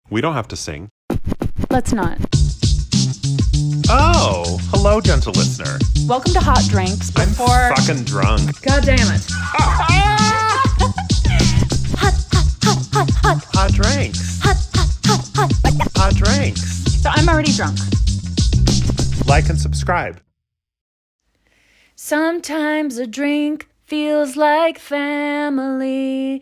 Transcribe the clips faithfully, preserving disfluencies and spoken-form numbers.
We don't have to sing. Let's not. Oh, hello, gentle listener. Welcome to Hot Drinks. Before... I'm fucking drunk. God damn it. hot, hot, hot, hot, hot. Hot drinks. Hot, hot, hot, hot. Hot drinks. So I'm already drunk. Like and subscribe. Sometimes a drink feels like family.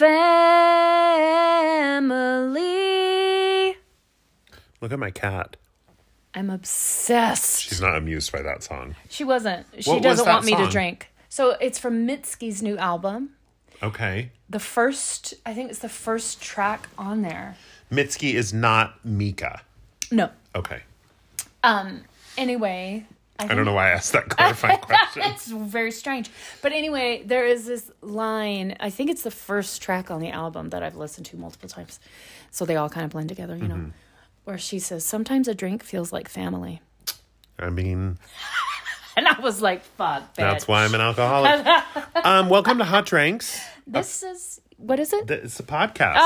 Family. Look at my cat. I'm obsessed. She's not amused by that song. She wasn't. She What was doesn't that want me to song? drink. So it's from Mitski's new album. Okay. The first, I think it's the first track on there. Mitski is not Mika. No. Okay. Um. Anyway. I, I don't know why I asked that clarifying question. It's very strange. But anyway, there is this line. I think it's the first track on the album that I've listened to multiple times. So they all kind of blend together, you know. Mm-hmm. Where she says, sometimes a drink feels like family. I mean... And I was like, fuck, bitch. That's why I'm an alcoholic. um, welcome to Hot Drinks. This uh, is, what is it? It's a podcast.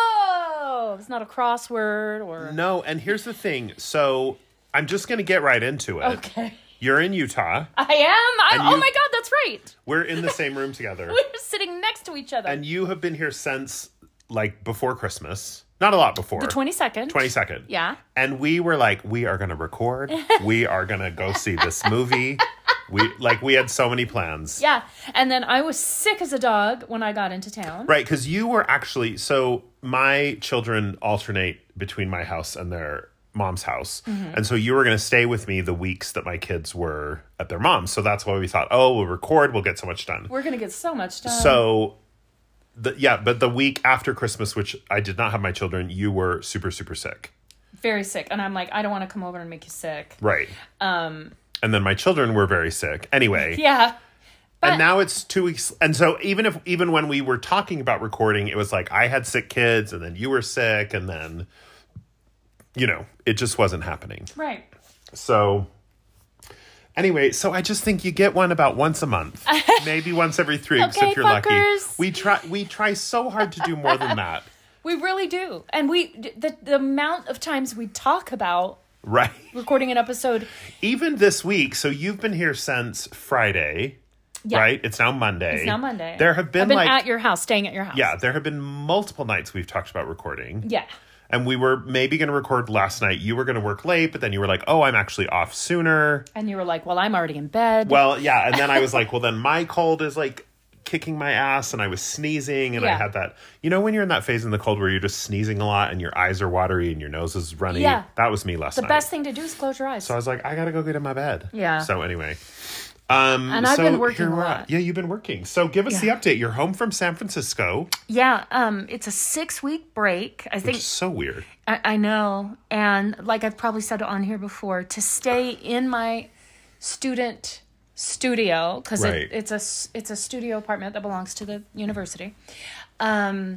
Oh, it's not a crossword or... No, and here's the thing. So I'm just going to get right into it. Okay. You're in Utah. I am? I, And oh you- my God, that's right. We're in the same room together. We're sitting next to each other. And you have been here since, like, before Christmas. Not a lot before. The twenty-second. twenty-second. Yeah. And we were like, we are going to record. We are going to go see this movie. We like we had so many plans. Yeah. And then I was sick as a dog when I got into town. Right, because you were actually... So my children alternate between my house and their mom's house. Mm-hmm. And so you were going to stay with me the weeks that my kids were at their mom's. So that's why we thought, oh, we'll record. We'll get so much done. We're going to get so much done. So... The, yeah, but the week after Christmas, which I did not have my children, you were super, super sick. Very sick. And I'm like, I don't want to come over and make you sick. Right. Um. And then my children were very sick. Anyway. Yeah. But, and now it's two weeks. And so even if even when we were talking about recording, it was like I had sick kids and then you were sick and then, you know, it just wasn't happening. Right. So anyway, so I just think you get one about once a month, maybe once every three weeks Okay, if you're fuckers. lucky. We try we try so hard to do more than that. We really do. And we, the, the amount of times we talk about Right. recording an episode. Even this week, so you've been here since Friday, Yeah. right? It's now Monday. It's now Monday. There have been, I've been like at your house, staying at your house. yeah, there have been multiple nights we've talked about recording. Yeah. And we were maybe going to record last night. You were going to work late, but then you were like, "Oh, I'm actually off sooner." And you were like, well, I'm already in bed. Well, yeah, and then I was like, "Well, then my cold is like kicking my ass and I was sneezing and I Yeah. had that, you know, when you're in that phase in the cold where you're just sneezing a lot and your eyes are watery and your nose is runny. Yeah. That was me last the night. best thing to do is close your eyes. So I was like, I got to go get in my bed. Yeah. So anyway, Um, And I've so been working here a we're lot. at. Yeah, you've been working. So give us Yeah. the update. You're home from San Francisco, yeah, um, it's a six-week break. I which think is so weird. I, I know, and like I've probably said on here before, to stay in my student studio because Right. it, it's a s- it's a studio apartment that belongs to the university. Um,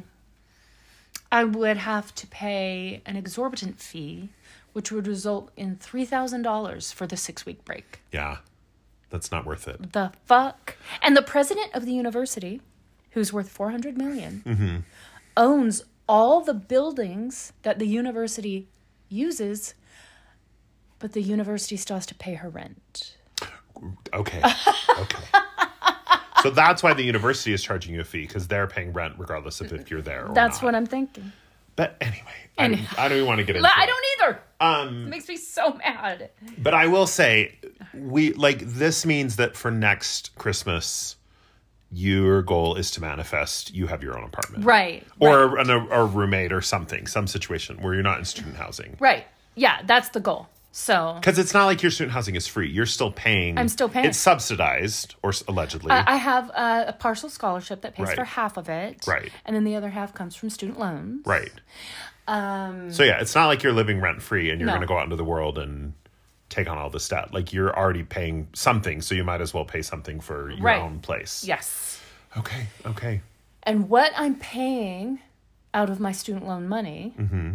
I would have to pay an exorbitant fee, which would result in three thousand dollars for the six-week break. Yeah, that's not worth it. The fuck? And the president of the university, who's worth four hundred million dollars, owns all the buildings that the university uses, but the university still has to pay her rent. Okay. Okay. So that's why the university is charging you a fee, because they're paying rent regardless of if you're there or That's not. what I'm thinking. But anyway, And- I, I don't even want to get into I it. don't either. Um, It makes me so mad. But I will say, we like this means that for next Christmas, your goal is to manifest you have your own apartment, Right. Or right. an, a, a roommate or something, some situation where you're not in student housing. Right. Yeah, that's the goal. So Because it's not like your student housing is free. You're still paying. I'm still paying. It's subsidized, or s- allegedly. I I have a, a partial scholarship that pays Right. for half of it. Right. And then the other half comes from student loans. Right. Um, So yeah, it's not like you're living rent free and you're No. going to go out into the world and take on all this debt. Like you're already paying something, so you might as well pay something for your Right. own place. yes. Okay. Okay. And what I'm paying out of my student loan money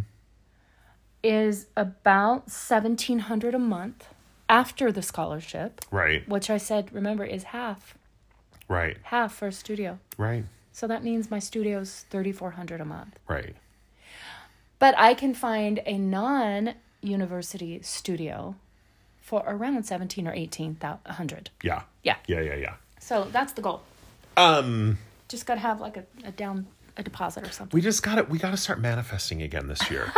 is about seventeen hundred dollars a month after the scholarship, Right. which I said, remember, is half. Right. Half for a studio. Right. So that means my studio's thirty-four hundred dollars a month. Right. But I can find a non-university studio for around seventeen or eighteen hundred. Yeah. Yeah. Yeah, yeah, yeah. So that's the goal. Um, Just got to have like a, a down a deposit or something. we just got to we got to start manifesting again this year.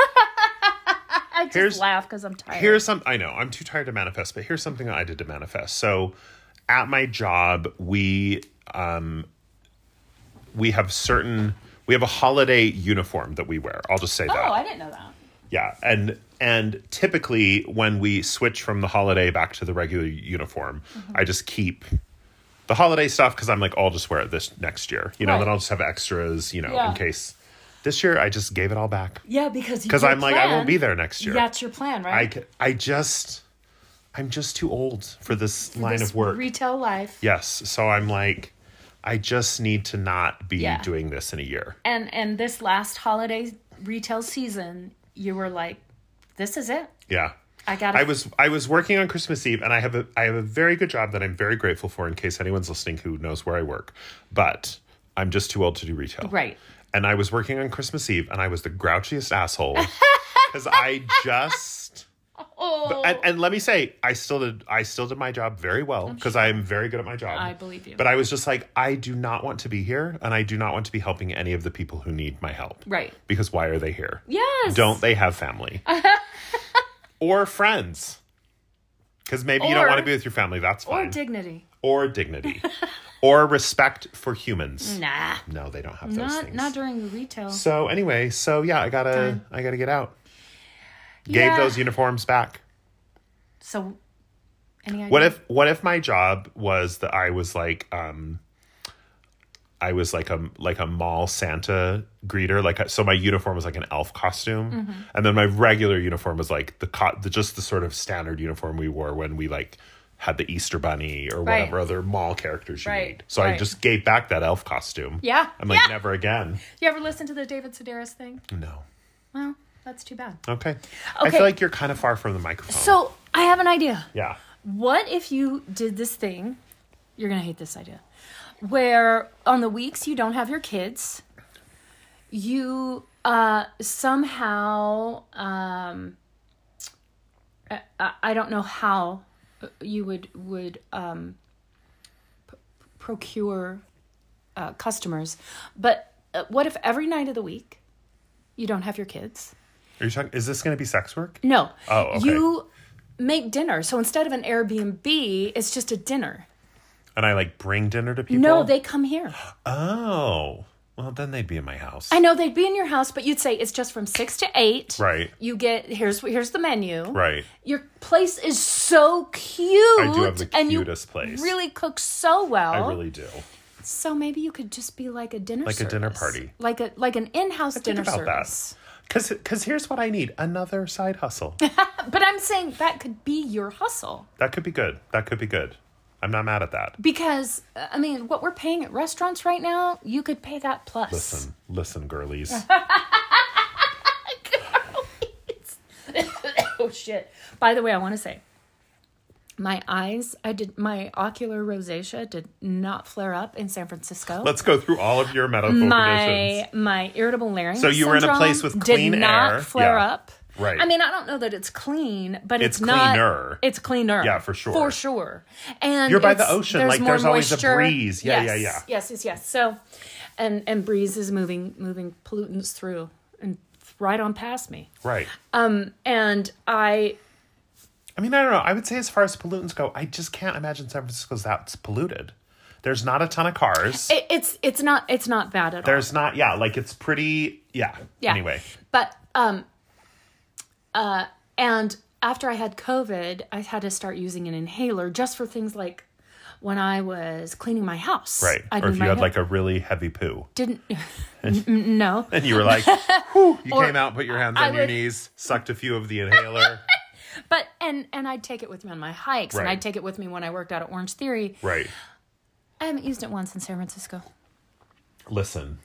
I just here's- laugh because I'm tired. Here's some I know, I'm too tired to manifest, but here's something that I did to manifest. So, at my job, we um we have certain we have a holiday uniform that we wear. I'll just say oh, that. I didn't know that. Yeah, and and typically when we switch from the holiday back to the regular uniform, Mm-hmm. I just keep the holiday stuff because I'm like, I'll just wear it this next year. You know, Right. then I'll just have extras, you know, Yeah. in case. This year, I just gave it all back. Yeah, because Because I'm like, I won't be there next year. That's your plan, I, right? c- I just, I'm just too old for this line This of work. Retail life. Yes. So I'm like, I just need to not be Yeah. doing this in a year. And and this last holiday retail season, you were like, this is it. Yeah. I got I was I was working on Christmas Eve, and I have a I have a very good job that I'm very grateful for. In case anyone's listening who knows where I work, but I'm just too old to do retail. Right. And I was working on Christmas Eve, and I was the grouchiest asshole because I just. Oh, And, and let me say, I still did. I still did my job very well because I'm very good at my job. I believe you. But I was just like, I do not want to be here, and I do not want to be helping any of the people who need my help. Right. Because why are they here? Yes. Don't they have family or friends? Because maybe you don't Or- want to be with your family. That's Or fine. dignity. Or dignity, or respect for humans. Nah. No, they don't have those Not things. not during the retail. So anyway, so yeah, I gotta, Time. I gotta get out. Yeah. Gave those uniforms back. So, any idea? What if, what if my job was that I was like, um, I was like a like a mall Santa greeter, like so my uniform was like an elf costume, Mm-hmm. and then my regular uniform was like the, co- the just the sort of standard uniform we wore when we like had the Easter Bunny or Right. whatever other mall characters you Right, need. So I right. just gave back that elf costume. Yeah, I'm like, yeah. never again. You ever listen to the David Sedaris thing? No. Well, that's too bad. Okay. I Okay. feel like you're kind of far from the microphone. So I have an idea. yeah. What if you did this thing? You're gonna hate this idea. Where on the weeks you don't have your kids, you uh, somehow um, I, I don't know how you would would um, p- procure uh, customers, but uh, what if every night of the week you don't have your kids? Are you talking? Is this going to be sex work? No. Oh, okay. You make dinner. So instead of an Airbnb, it's just a dinner. And I like bring dinner to people? No, they come here. Oh. Well, then they'd be in my house. I know they'd be in your house, but you'd say it's just from six to eight. Right. You get here's here's the menu. Right. Your place is so cute. I do have the and you cutest place. really cook so well. I really do. So maybe you could just be like a dinner Like a dinner service. party. Like a like an in-house Think dinner about service. that. Because here's what I need. Another side hustle. But I'm saying that could be your hustle. That could be good. That could be good. I'm not mad at that. Because, uh, I mean, what we're paying at restaurants right now, you could pay that plus. Listen. Listen, girlies. Oh, shit. By the way, I want to say, my eyes, I did, my ocular rosacea did not flare up in San Francisco. Let's go through all of your medical my, conditions. my irritable larynx So you were in a syndrome place with clean did not air. flare Yeah. up. Right. I mean, I don't know that it's clean, but it's, It's not. cleaner. It's cleaner. Yeah, for sure. For sure. And You're by the it's- ocean, like, more there's always a moisture. breeze. Yeah, yes, yeah, yeah. Yes, yes, yes. So, and and breeze is moving moving pollutants through and right on past me. Right. Um, and I I mean, I don't know. I would say as far as pollutants go, I just can't imagine San Francisco's that polluted. There's not a ton of cars. it, it's it's not it's not bad at all. There's not, yeah, like it's pretty, yeah. Yeah. Anyway. But um uh and after I had COVID, I had to start using an inhaler just for things like when I was cleaning my house. Right. I'd or do if my you had hair- like a really heavy poo. didn't n- n- no. And you were like, whew, you Or came out, put your hands I on your would- knees, sucked a few of the inhaler. But and and I'd take it with me on my hikes and Right. I'd take it with me when I worked out at Orange Theory. Right. I haven't used it once in San Francisco. Listen.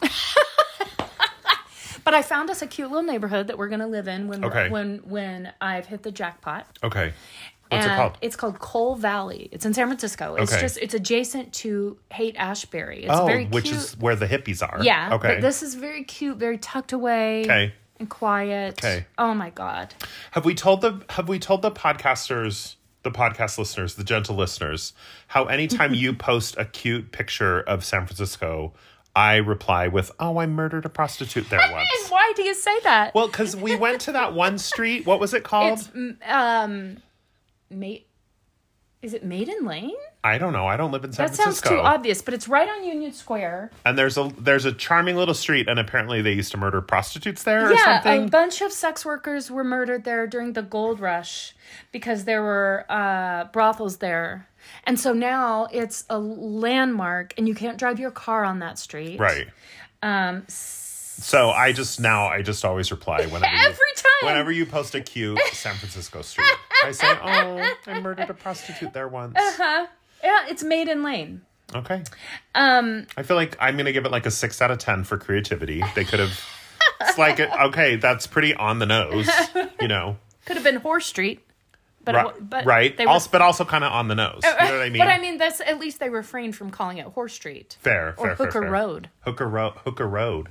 But I found us a cute little neighborhood that we're going to live in when Okay. when when I've hit the jackpot. Okay. What's and it called? It's called Cole Valley. It's in San Francisco. It's Okay. just it's adjacent to Haight Ashbury. It's Oh, very which cute. is where the hippies are. Yeah. Okay. But this is very cute, very tucked away. Okay. and quiet. Okay. Oh my God. Have we told the Have we told the podcasters, the podcast listeners, the gentle listeners, how anytime you post a cute picture of San Francisco, I reply with, "Oh, I murdered a prostitute there once." And why do you say that? Well, because we went to that one street. What was it called? It's um, Ma- is it Maiden Lane? I don't know. I don't live in San That sounds Francisco. too obvious, but it's right on Union Square. And there's a there's a charming little street, and apparently they used to murder prostitutes there or Yeah, something. a bunch of sex workers were murdered there during the gold rush because there were uh, brothels there. And so now it's a landmark, and you can't drive your car on that street. Right. Um, So I just now I just always reply whenever you, every time. whenever you post a cute San Francisco street. I say, "Oh, I murdered a prostitute there once." Uh-huh. Yeah, it's Maiden Lane. Okay. Um, I feel like I'm gonna give it like a six out of ten for creativity. They could have. It's like it, okay, that's pretty on the nose, you know. could have been Horse Street, but Right, it, but right. They were, also, but also kind of on the nose. You know what I mean? But I mean, that's at least they refrained from calling it Horse Street. Fair, or fair, fair, Hooker fair. Road. Hooker Road. Hooker Road.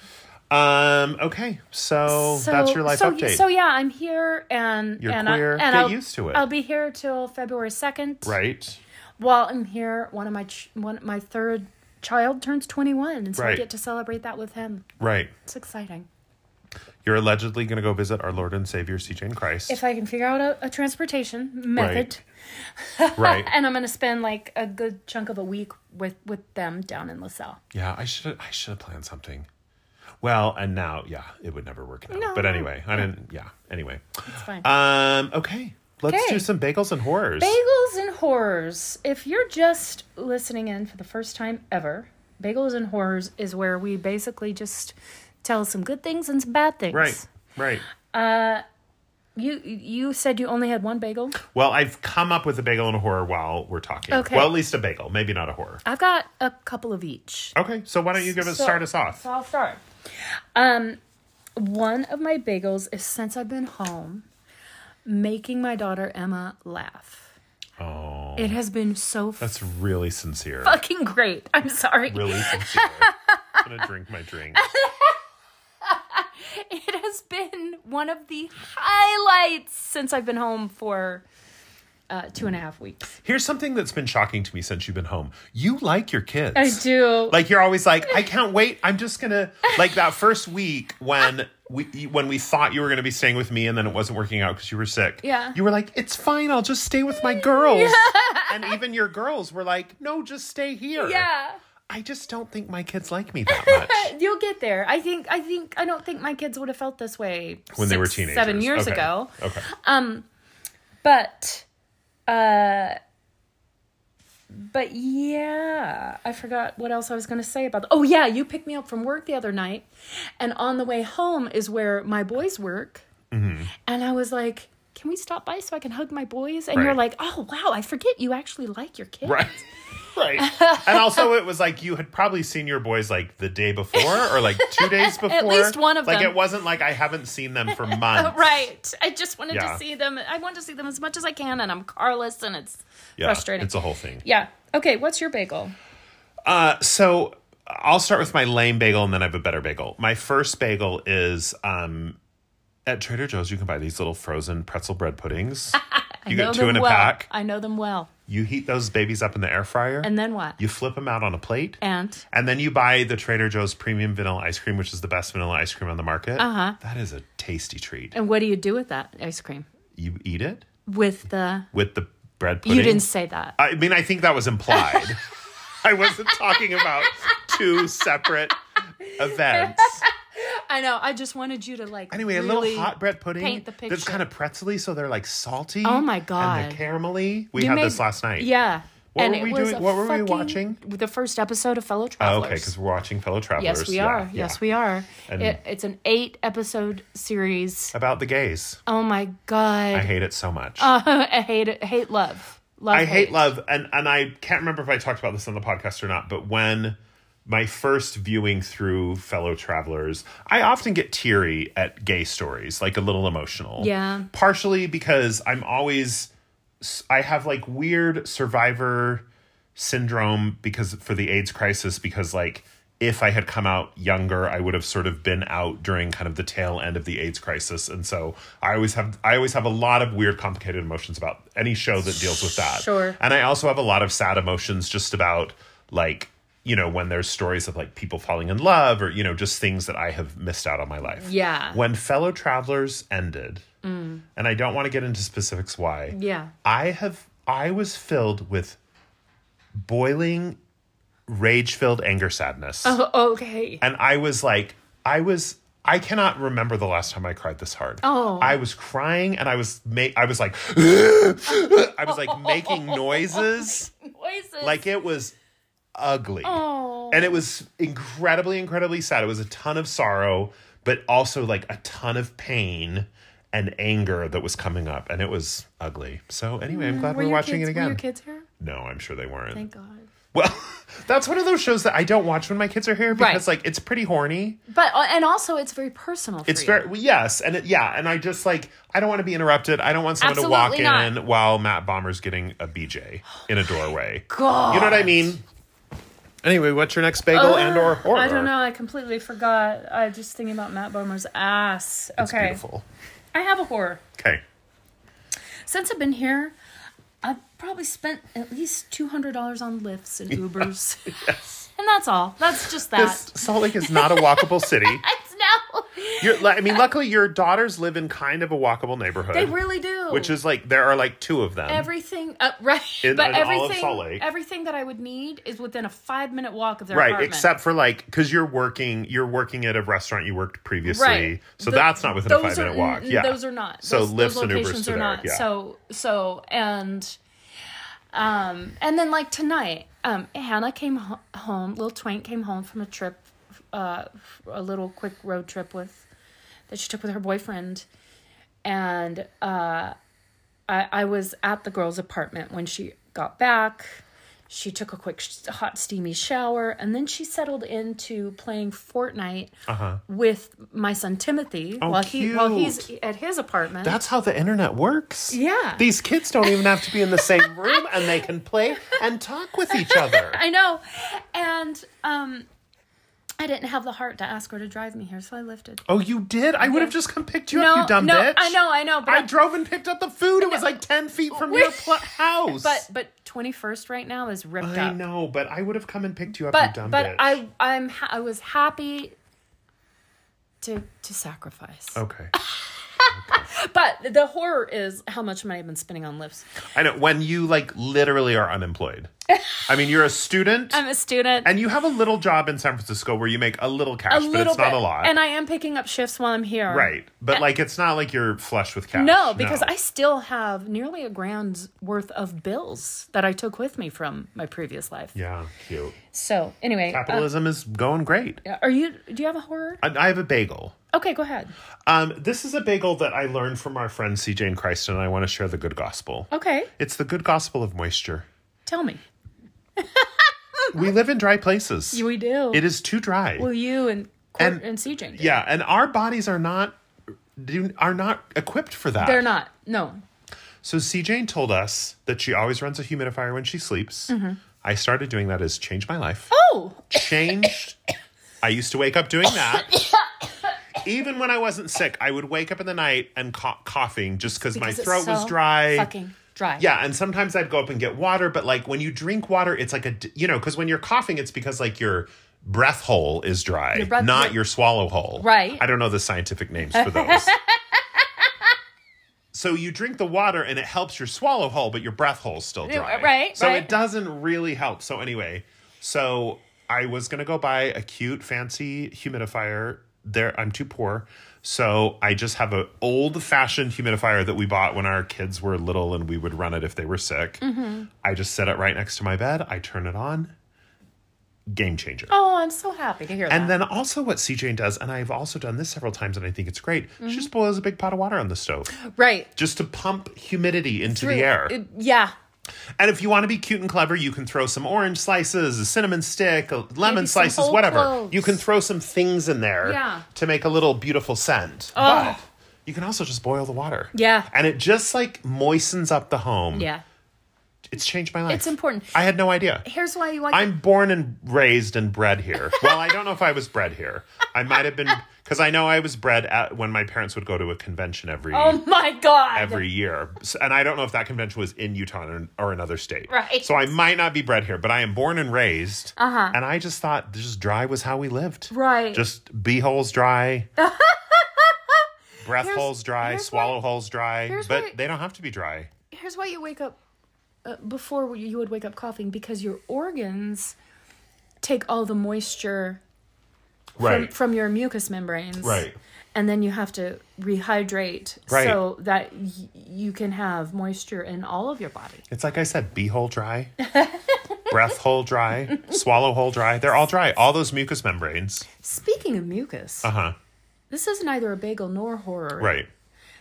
Um. Okay. So, So that's your life so, update. So yeah, I'm here, and You're and queer. I, and Get I'll, used to it. I'll be here till February second. Right. While I'm here, one of my ch- one my third child turns twenty-one, and so I Right. get to celebrate that with him. Right. It's exciting. You're allegedly going to go visit our Lord and Savior, C J in Christ. If I can figure out a, a transportation method, Right. and I'm going to spend like a good chunk of a week with with them down in LaSalle. Yeah, I should I should have planned something. Well, and now, yeah, it would never work out. No. But anyway, I didn't. Yeah. Anyway. It's fine. Um. Okay. Let's Okay. do some bagels and horrors. Bagels and Horrors. If you're just listening in for the first time ever, Bagels and Horrors is where we basically just tell some good things and some bad things. Right. Right. Uh, you you said you only had one bagel. Well, I've come up with a bagel and a horror while we're talking. Okay. Well, at least a bagel, maybe not a horror. I've got a couple of each. Okay. So why don't you give us So- start us off? So I'll start. Um, one of my bagels is since I've been home, making my daughter Emma laugh. Oh, It has been so that's really sincere. fucking great. I'm sorry. Really sincere. I'm gonna drink my drink. It has been one of the highlights since I've been home for uh, two and a half weeks. Here's something that's been shocking to me since you've been home. You like your kids. I do. Like you're always like, I can't wait. I'm just gonna like that first week when we when we thought you were gonna be staying with me and then it wasn't working out because you were sick. Yeah. You were like, it's fine. I'll just stay with my girls. And even your girls were like, no, just stay here. Yeah. I just don't think my kids like me that much. You'll get there. I think. I think. I don't think my kids would have felt this way When six, they were teenagers. seven years Okay. ago. Okay. Um, but, uh, but yeah, I forgot what else I was going to say about. The, oh yeah, you picked me up from work the other night, and on the way home is where my boys work, Mm-hmm. and I was like, "Can we stop by so I can hug my boys?" And Right. you're like, "Oh wow, I forget you actually like your kids." Right. Right. And also it was like you had probably seen your boys like the day before or like two days before. least one of like, them. Like it wasn't like I haven't seen them for months. Right. I just wanted Yeah. to see them. I want to see them as much as I can, and I'm carless, and it's Yeah, frustrating. it's a whole thing. Yeah. Okay, what's your bagel? Uh, so I'll start with my lame bagel and then I have a better bagel. My first bagel is um, at Trader Joe's. You can buy these little frozen pretzel bread puddings. I You know get two them in a well. pack. I know them well. You heat those babies up in the air fryer. And then what? You flip them out on a plate. And And then you buy the Trader Joe's premium vanilla ice cream, which is the best vanilla ice cream on the market. Uh-huh. That is a tasty treat. and what do you do with that ice cream? You eat it With the with the bread pudding. you didn't say that. I mean, I think that was implied. I wasn't talking about two separate events. I know. I just wanted you to like. Anyway, a really little hot bread pudding paint the that's picture. kind of pretzely, so they're like salty. Oh my And God. they're caramelly. We You had made- this last night. Yeah. What and were it we was doing- a what were we fucking- watching? The first episode of Fellow Oh, Travelers. okay, because we're watching Fellow Travelers. Yes, we Yeah, are. yeah. Yes, we are. And- It, it's an eight episode series. About the gays. Oh my God. I hate it so much. Uh, I hate it. Hate love. Love. I hate love, and and I can't remember if I talked about this on the podcast or not, but when my first viewing through Fellow Travelers, I often get teary at gay stories, like a little emotional. Yeah. Partially because I'm always, I have like weird survivor syndrome because for the AIDS crisis, because like if I had come out younger, I would have sort of been out during kind of the tail end of the AIDS crisis. And so I always have I always have a lot of weird, complicated emotions about any show that deals with that. Sure. And I also have a lot of sad emotions just about, like, you know, when there's stories of, like, people falling in love or, you know, just things that I have missed out on my life. Yeah. When Fellow Travelers ended, mm. and I don't want to get into specifics why. Yeah. I have I was filled with boiling rage-filled anger sadness. Oh, okay. And I was like, I was, I cannot remember the last time I cried this hard. Oh. I was crying and I was, ma- I was like, I was like making noises. Noises. Like it was ugly. Oh. And it was incredibly, incredibly sad. It was a ton of sorrow, but also like a ton of pain and anger that was coming up. And it was ugly. So anyway, I'm glad Were we're your watching kids, it again. Were your kids here? No, I'm sure they weren't. Thank God. Well, that's one of those shows that I don't watch when my kids are here because, Right. like, it's pretty horny. But uh, and also it's very personal for It's you. very well, yes, and it, yeah, and I just like I don't want to be interrupted. I don't want someone Absolutely to walk not. in while Matt Bomber's getting a B J in a doorway. God. You know what I mean? Anyway, what's your next bagel Uh, and or horror? I don't know. I completely forgot. I just thinking about Matt Bomer's ass. It's Okay. beautiful. I have a horror. Okay. Since I've been here, I've probably spent at least two hundred dollars on Lyfts and Ubers. Yes. And that's all. That's just that. This Salt Lake is not a walkable city. It's no. You're, I mean, luckily your daughters live in kind of a walkable neighborhood. They really do. Which is like there are like two of them. Everything, uh, right? In- but in all of everything, Salt Lake. everything that I would need is within a five minute walk of their Right, apartment. except for like because you're working, you're working at a restaurant you worked previously, Right. so The- that's not within a those five minute are- walk. n- Yeah, those are not. So those, lifts those and Ubers locations to are there. not. Yeah. So so and um and then like tonight, um Hannah came ho- home. Lil Twank came home from a trip, uh, a little quick road trip with that she took with her boyfriend, and uh, I I was at the girl's apartment when she got back. She took a quick sh- hot steamy shower, and then she settled into playing Fortnite Uh-huh. with my son Timothy Oh, while he while he's cute. at his apartment. That's how the internet works. Yeah. These kids don't even have to be in the same room, and they can play and talk with each other. I know, and um, I didn't have the heart to ask her to drive me here, so I lifted. Oh, you did? I would have just come picked you no, up, you dumb no, bitch. I know, I know, but I I- drove and picked up the food. It was like ten feet from your pl- house. But but twenty-first right now is ripped I up. know, but I would have come and picked you up, you But dumb but bitch. I I'm ha- I was happy to to sacrifice. Okay. But the horror is how much money I've been spending on lifts. I know, when you, like, literally are unemployed. I mean, you're a student. I'm a student. And you have a little job in San Francisco where you make a little cash, a but little it's not bit, a lot. and I am picking up shifts while I'm here. Right. But, like, it's not like you're flush with cash. No, because I still have nearly a grand's worth of bills that I took with me from my previous life. Yeah, cute. So anyway, Capitalism is going great. uh, are you? Do you have a horror? I, I have a bagel. Okay, go ahead. Um, this is a bagel that I learned from our friend C J and Christ, and I want to share the good gospel. Okay, It's the good gospel of moisture. tell me. We live in dry places. We do. It is too dry. Well, you and Court And- and, C J. do. Yeah, and our bodies are not do, are not equipped for that. They're not. No. So C J told us that she always runs a humidifier when she sleeps. Mm-hmm. I started doing that as changed my life. Oh. Changed. I used to wake up doing that. Even when I wasn't sick, I would wake up in the night and cough, coughing just because my Because it's throat was so dry. Fucking dry. Yeah, and sometimes I'd go up and get water, but like when you drink water, it's like a, d- you know, because when you're coughing, it's because like your breath hole is dry, Your breath- not your- your swallow hole. Right. I don't know the scientific names for those. So you drink the water and it helps your swallow hole, but your breath hole's still Yeah, dry. right, So right. it doesn't really help. So anyway, so I was going to go buy a cute, fancy humidifier. There, I'm too poor. So I just have an old-fashioned humidifier that we bought when our kids were little and we would run it if they were sick. Mm-hmm. I just set it right next to my bed. I turn it on. Game changer. Oh, I'm so happy to hear that. And then also what C J does, and I've also done this several times and I think it's great, Mm-hmm. she just boils a big pot of water on the stove. right. Just to pump humidity into Through- the air. it- yeah. And if you want to be cute and clever, you can throw some orange slices, a cinnamon stick, a lemon Maybe some slices, whole whatever. cloves. You can throw some things in there Yeah. to make a little beautiful scent. Oh. But you can also just boil the water. Yeah. And it just like moistens up the home. Yeah. It's changed my life. It's important. I had no idea. Here's why you like I'm born and raised and bred here. Well, I don't know if I was bred here. I might have been, because I know I was bred at when my parents would go to a convention every Oh my God. every year. So- And I don't know if that convention was in Utah or, or another state. Right. So I might not be bred here, but I am born and raised. Uh-huh. And I just thought just dry was how we lived. Right. Just beeholes dry. Breath Here's- holes dry, here's swallow why- holes dry. here's But why- they don't have to be dry. Here's why you wake up uh, before you would wake up coughing, because your organs take all the moisture from, Right. from your mucous membranes. Right. And then you have to rehydrate Right. so that y- you can have moisture in all of your body. It's like I said, beehole dry, breath hole dry, swallow hole dry. They're all dry. All those mucous membranes. Speaking of mucus, Uh-huh. this is neither a bagel nor horror. Right.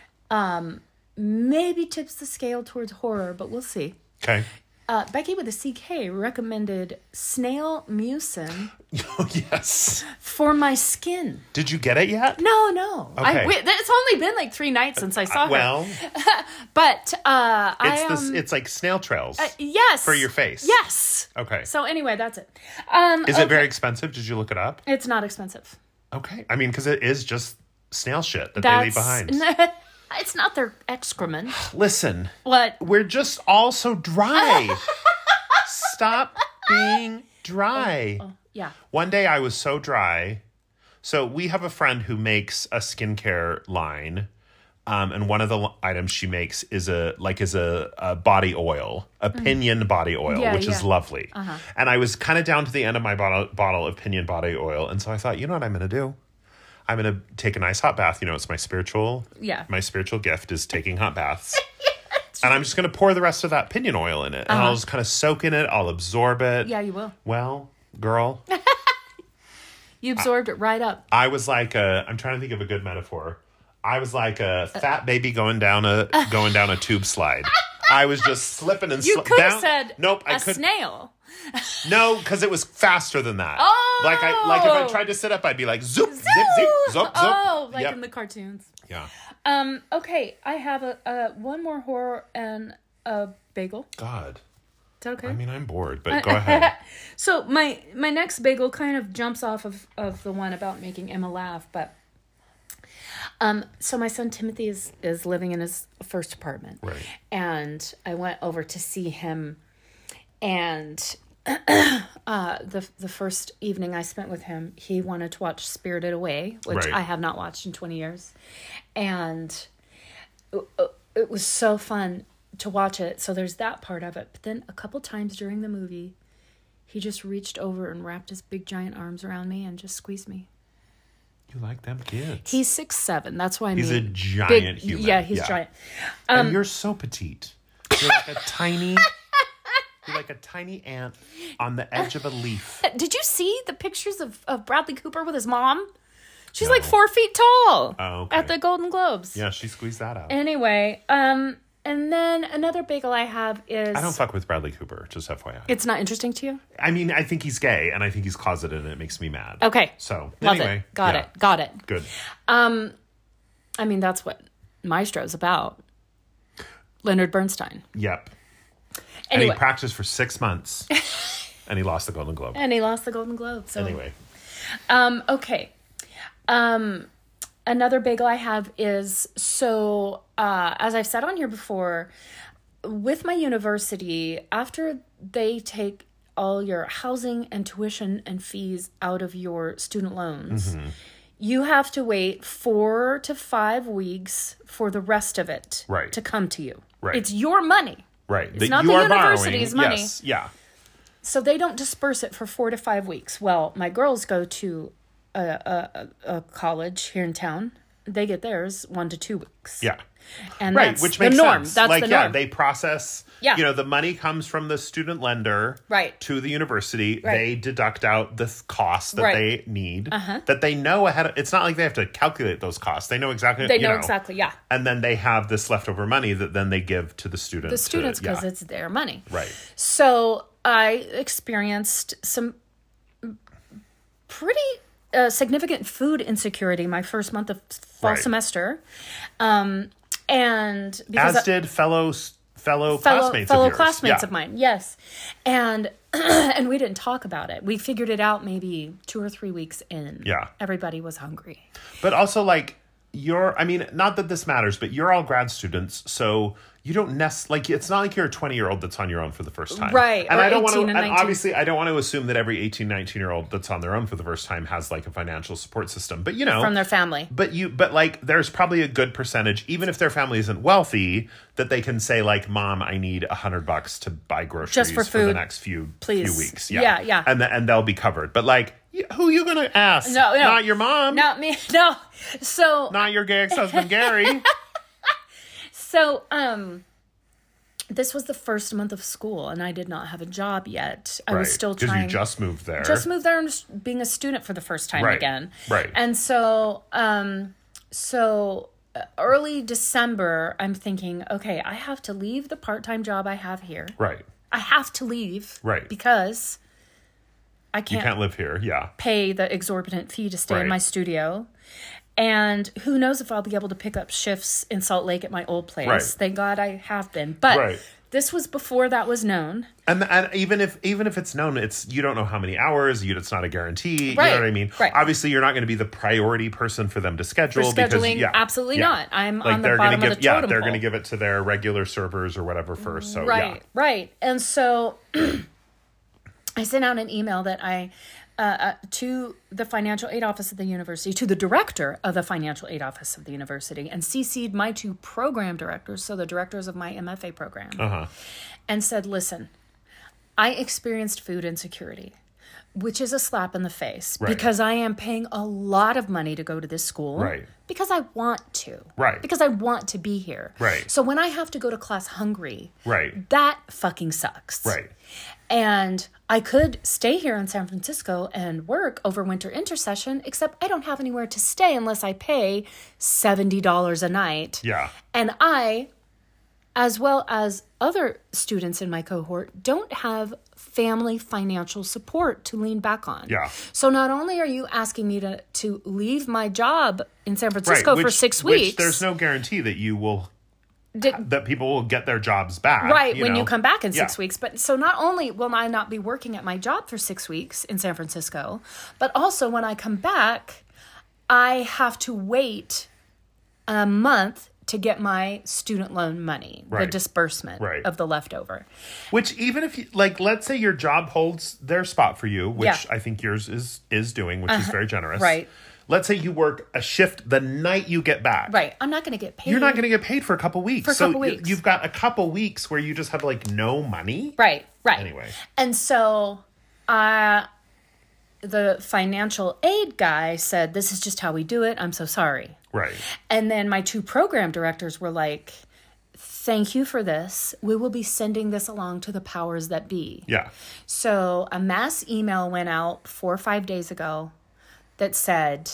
Maybe tips the scale towards horror, but we'll see. Okay. Uh, Becky with a C K recommended snail mucin Oh, yes. for my skin. Did you get it yet? No, no. Okay. I, wait, it's only been like three nights since I saw her. Well, But uh, I it's um, this. It's like snail trails. yes for your face. Yes. Okay. So anyway, that's it. Um, Is okay. it very expensive? Did you look it up? It's not expensive. Okay. I mean, because it is just snail shit that That's they leave behind. It's not their excrement. Listen, What? we're just all so dry. Stop being dry. Oh, yeah. One day I was so dry. So we have a friend who makes a skincare line. Um, and one of the l- items she makes is a like is a, a body oil, a pinion body oil, Yeah, which is yeah. lovely. Uh-huh. And I was kind of down to the end of my bottle, bottle of pinion body oil, and so I thought, you know what I'm going to do? I'm going to take a nice hot bath. You know, it's my spiritual, Yeah. my spiritual gift is taking hot baths. And I'm just going to pour the rest of that pinion oil in it, and I'll just kind of soak in it. I'll absorb it. Yeah, you will. Well, girl, You absorbed it right up. I was like a, I'm trying to think of a good metaphor. I was like a fat baby going down a going down a tube slide. I was just slipping and You sli- could down. have said nope. I a could snail. no, because it was faster than that. Oh! like I like if I tried to sit up, I'd be like zoop zip zip zoop zoop. Oh, like Yep. in the cartoons. Yeah. Um. Okay, I have a, a one more horror and a bagel. God. Is that okay? I mean, I'm bored, but go ahead. So my my next bagel kind of jumps off of, of the one about making Emma laugh, but um so my son Timothy is is living in his first apartment. Right. And I went over to see him, and uh the the first evening I spent with him, he wanted to watch Spirited Away, which Right. I have not watched in twenty years. And it, it was so fun to watch it. So there's that part of it. But then a couple times during the movie, he just reached over and wrapped his big giant arms around me and just squeezed me. You like them kids? He's six seven. That's why I He's mean a giant big, human. Yeah, he's Yeah. giant. and you're so petite. You're like a tiny. You're like a tiny ant on the edge of a leaf. Did you see the pictures of, of Bradley Cooper with his mom? She's No. like four feet tall Oh, okay. at the Golden Globes. Yeah, she squeezed that out. Anyway, um, and then another bagel I have is. I don't fuck with Bradley Cooper, just F Y I. It's not interesting to you? I mean, I think he's gay, and I think he's closeted, and it makes me mad. Okay. So, Love anyway. it. Got yeah, it. Got it. Good. Um, I mean, that's what Maestro's about. Leonard Bernstein. Yep. And Anyway. he practiced for six months, and he lost the Golden Globe. And he lost the Golden Globe. So Anyway. Um, okay. Um, another bagel I have is, so, uh, as I've said on here before, with my university, after they take all your housing and tuition and fees out of your student loans, Mm-hmm. you have to wait four to five weeks for the rest of it Right. to come to you. Right. It's your money. Right. It's that not you the are university's borrowing. money. Yes. Yeah. So they don't disperse it for four to five weeks. Well, my girls go to a, a, a college here in town. They get theirs one to two weeks. Yeah. And Right, that's which the makes norm. sense. That's like, the yeah, norm. they process. Yeah. You know, the money comes from the student lender. Right. To the university. Right. They deduct out the th- costs that Right. they need. Uh-huh. That they know ahead of. It's not like they have to calculate those costs. They know exactly. They you know exactly, yeah. And then they have this leftover money that then they give to the students. The students, because yeah. it's their money. Right. So I experienced some pretty uh, significant food insecurity my first month of fall Right. semester. Um, and because As I- did fellow fellow, fellow classmates fellow of yours. classmates Yeah. of mine. Yes, and and we didn't talk about it. We figured it out maybe two or three weeks in. Yeah. Everybody was hungry. But also, like, you're, I mean, not that this matters, but you're all grad students, so you don't nest, like, it's not like you're a twenty-year-old that's on your own for the first time. Right, And or I don't want to, eighteen and and nineteen. obviously, I don't want to assume that every eighteen, nineteen-year-old that's on their own for the first time has, like, a financial support system. But, you know. From their family. But you, but like, there's probably a good percentage, even if their family isn't wealthy, that they can say, like, Mom, I need a hundred bucks to buy groceries Just for the food, next few please. few weeks. Yeah, yeah. And the, and they'll be covered. But like, y- who are you gonna ask? No, no. Not your mom. Not me. No. So, Not your gay ex-husband Gary. so, um, this was the first month of school, and I did not have a job yet. I was still because trying. you just moved there. just moved there and just being a student for the first time Right, again. right. And so, um, so uh, early December, I'm thinking, okay, I have to leave the part-time job I have here. Right. I have to leave. Right. Because I You can't, can't live here. Yeah. pay the exorbitant fee to stay Right. in my studio. And who knows if I'll be able to pick up shifts in Salt Lake at my old place. Right. Thank God I have been. But Right. this was before that was known. And and even if even if it's known, it's you don't know how many hours. You, it's not a guarantee. You Right, know what I mean? right. Obviously, you're not going to be the priority person for them to schedule. For because, scheduling, yeah, absolutely yeah. not. I'm Like on the they're gonna bottom give, of the yeah, totem they're pole. going to give it to their regular servers or whatever first. So Right, yeah, right. And so I sent out an email that I uh, uh, to the financial aid office of the university, to the director of the financial aid office of the university, and C C'd my two program directors, so the directors of my M F A program, uh-huh. and said, listen, I experienced food insecurity, which is a slap in the face Right. because I am paying a lot of money to go to this school. Right. Because I want to. Right. Because I want to be here. Right. So when I have to go to class hungry, Right. that fucking sucks. Right. And I could stay here in San Francisco and work over winter intersession, except I don't have anywhere to stay unless I pay seventy dollars a night. Yeah. And I, as well as other students in my cohort, don't have family financial support to lean back on. Yeah. So not only are you asking me to, to leave my job in San Francisco Right. for Which- six which weeks. there's no guarantee that you will did, that people will get their jobs back. right, you when know? you come back in six Yeah. weeks. But so not only will I not be working at my job for six weeks in San Francisco, but also when I come back, I have to wait a month to get my student loan money, the Right. disbursement Right. of the leftover. Which even if you like, let's say your job holds their spot for you, which Yeah. Uh-huh. I think yours is is doing, which is very generous. Right. Let's say you work a shift the night you get back. Right. I'm not going to get paid. You're not going to get paid for a couple weeks. For a so couple y- weeks. you've got a couple weeks where you just have like no money. Right, right. Anyway. And so uh, the financial aid guy said, this is just how we do it. I'm so sorry. Right. And then my two program directors were like, thank you for this. We will be sending this along to the powers that be. Yeah. So a mass email went out four or five days ago that said,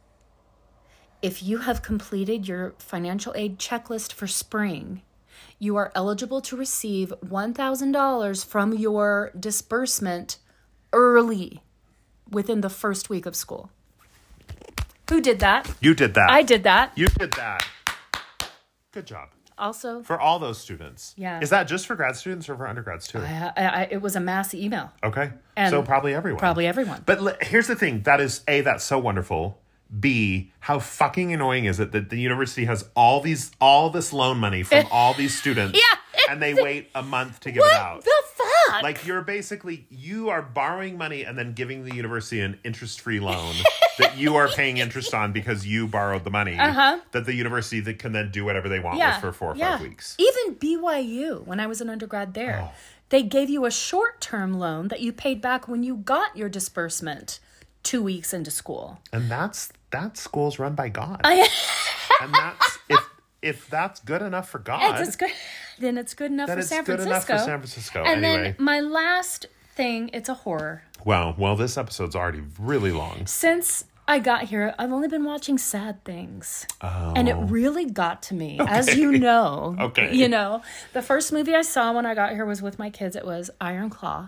if you have completed your financial aid checklist for spring, you are eligible to receive one thousand dollars from your disbursement early within the first week of school. Who did that? You did that. I did that. You did that. Good job. Also, For all those students. Yeah. Is that just for grad students or for undergrads too? I, I, it was a mass email. Okay. And so probably everyone. Probably everyone. But l- here's the thing. That is, A, that's so wonderful. B, how fucking annoying is it that the university has all these, all this loan money from all these students. Yeah. And they wait a month to give it What out. the fuck? Like you're basically, you are borrowing money and then giving the university an interest-free loan that you are paying interest on because you borrowed the money. Uh-huh. That the university that can then do whatever they want yeah. with for four or yeah. five weeks. Even B Y U, when I was an undergrad there, Oh. they gave you a short-term loan that you paid back when you got your disbursement two weeks into school. And that's, that school's run by God. I, And that's, if, if that's good enough for God. it's good. Then it's good enough Then for it's San good Francisco. enough for San Francisco. And Anyway. then my last thing, it's a horror. Wow. Well, this episode's already really long. Since I got here, I've only been watching sad things. Oh. And it really got to me, as you know. Okay. You know, the first movie I saw when I got here was with my kids. It was Iron Claw.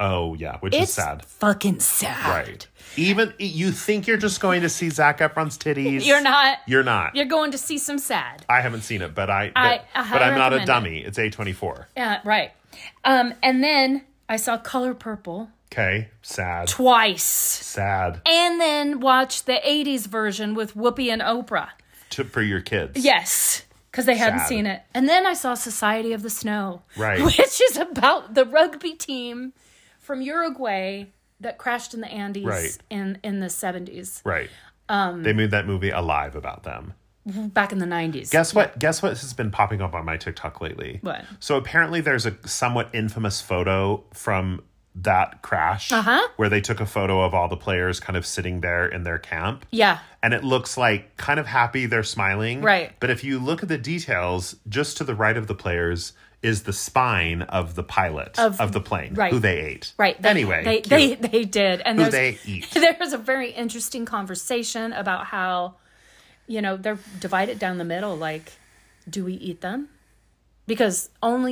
Oh, yeah, which It's is sad. fucking sad. Right. Even you think you're just going to see Zac Efron's titties. You're not. You're not. You're going to see some sad. I haven't seen it, but I. But, I- I but I'm not a recommend dummy. It's A twenty-four. Yeah, right. Um, and then I saw Color Purple Okay. Sad. twice. Sad. And then watched the eighties version with Whoopi and Oprah. To, for your kids. Yes, because they hadn't Sad. seen it. And then I saw Society of the Snow. Right. Which is about the rugby team from Uruguay that crashed in the Andes Right. in, in the seventies. Right. Um, they made that movie Alive about them. Back in the nineties. Guess what? Guess what has been popping up on my TikTok lately? What? So apparently there's a somewhat infamous photo from that crash Uh-huh. where they took a photo of all the players kind of sitting there in their camp. Yeah. And it looks like kind of happy, they're smiling. Right. But if you look at the details, just to the right of the players is the spine of the pilot of, Of- the plane, right. who they ate. Right. They, anyway, they, cute. they they did, and Who there's they eat. there's a very interesting conversation about how, you know, they're divided down the middle. Like, do we eat them? Because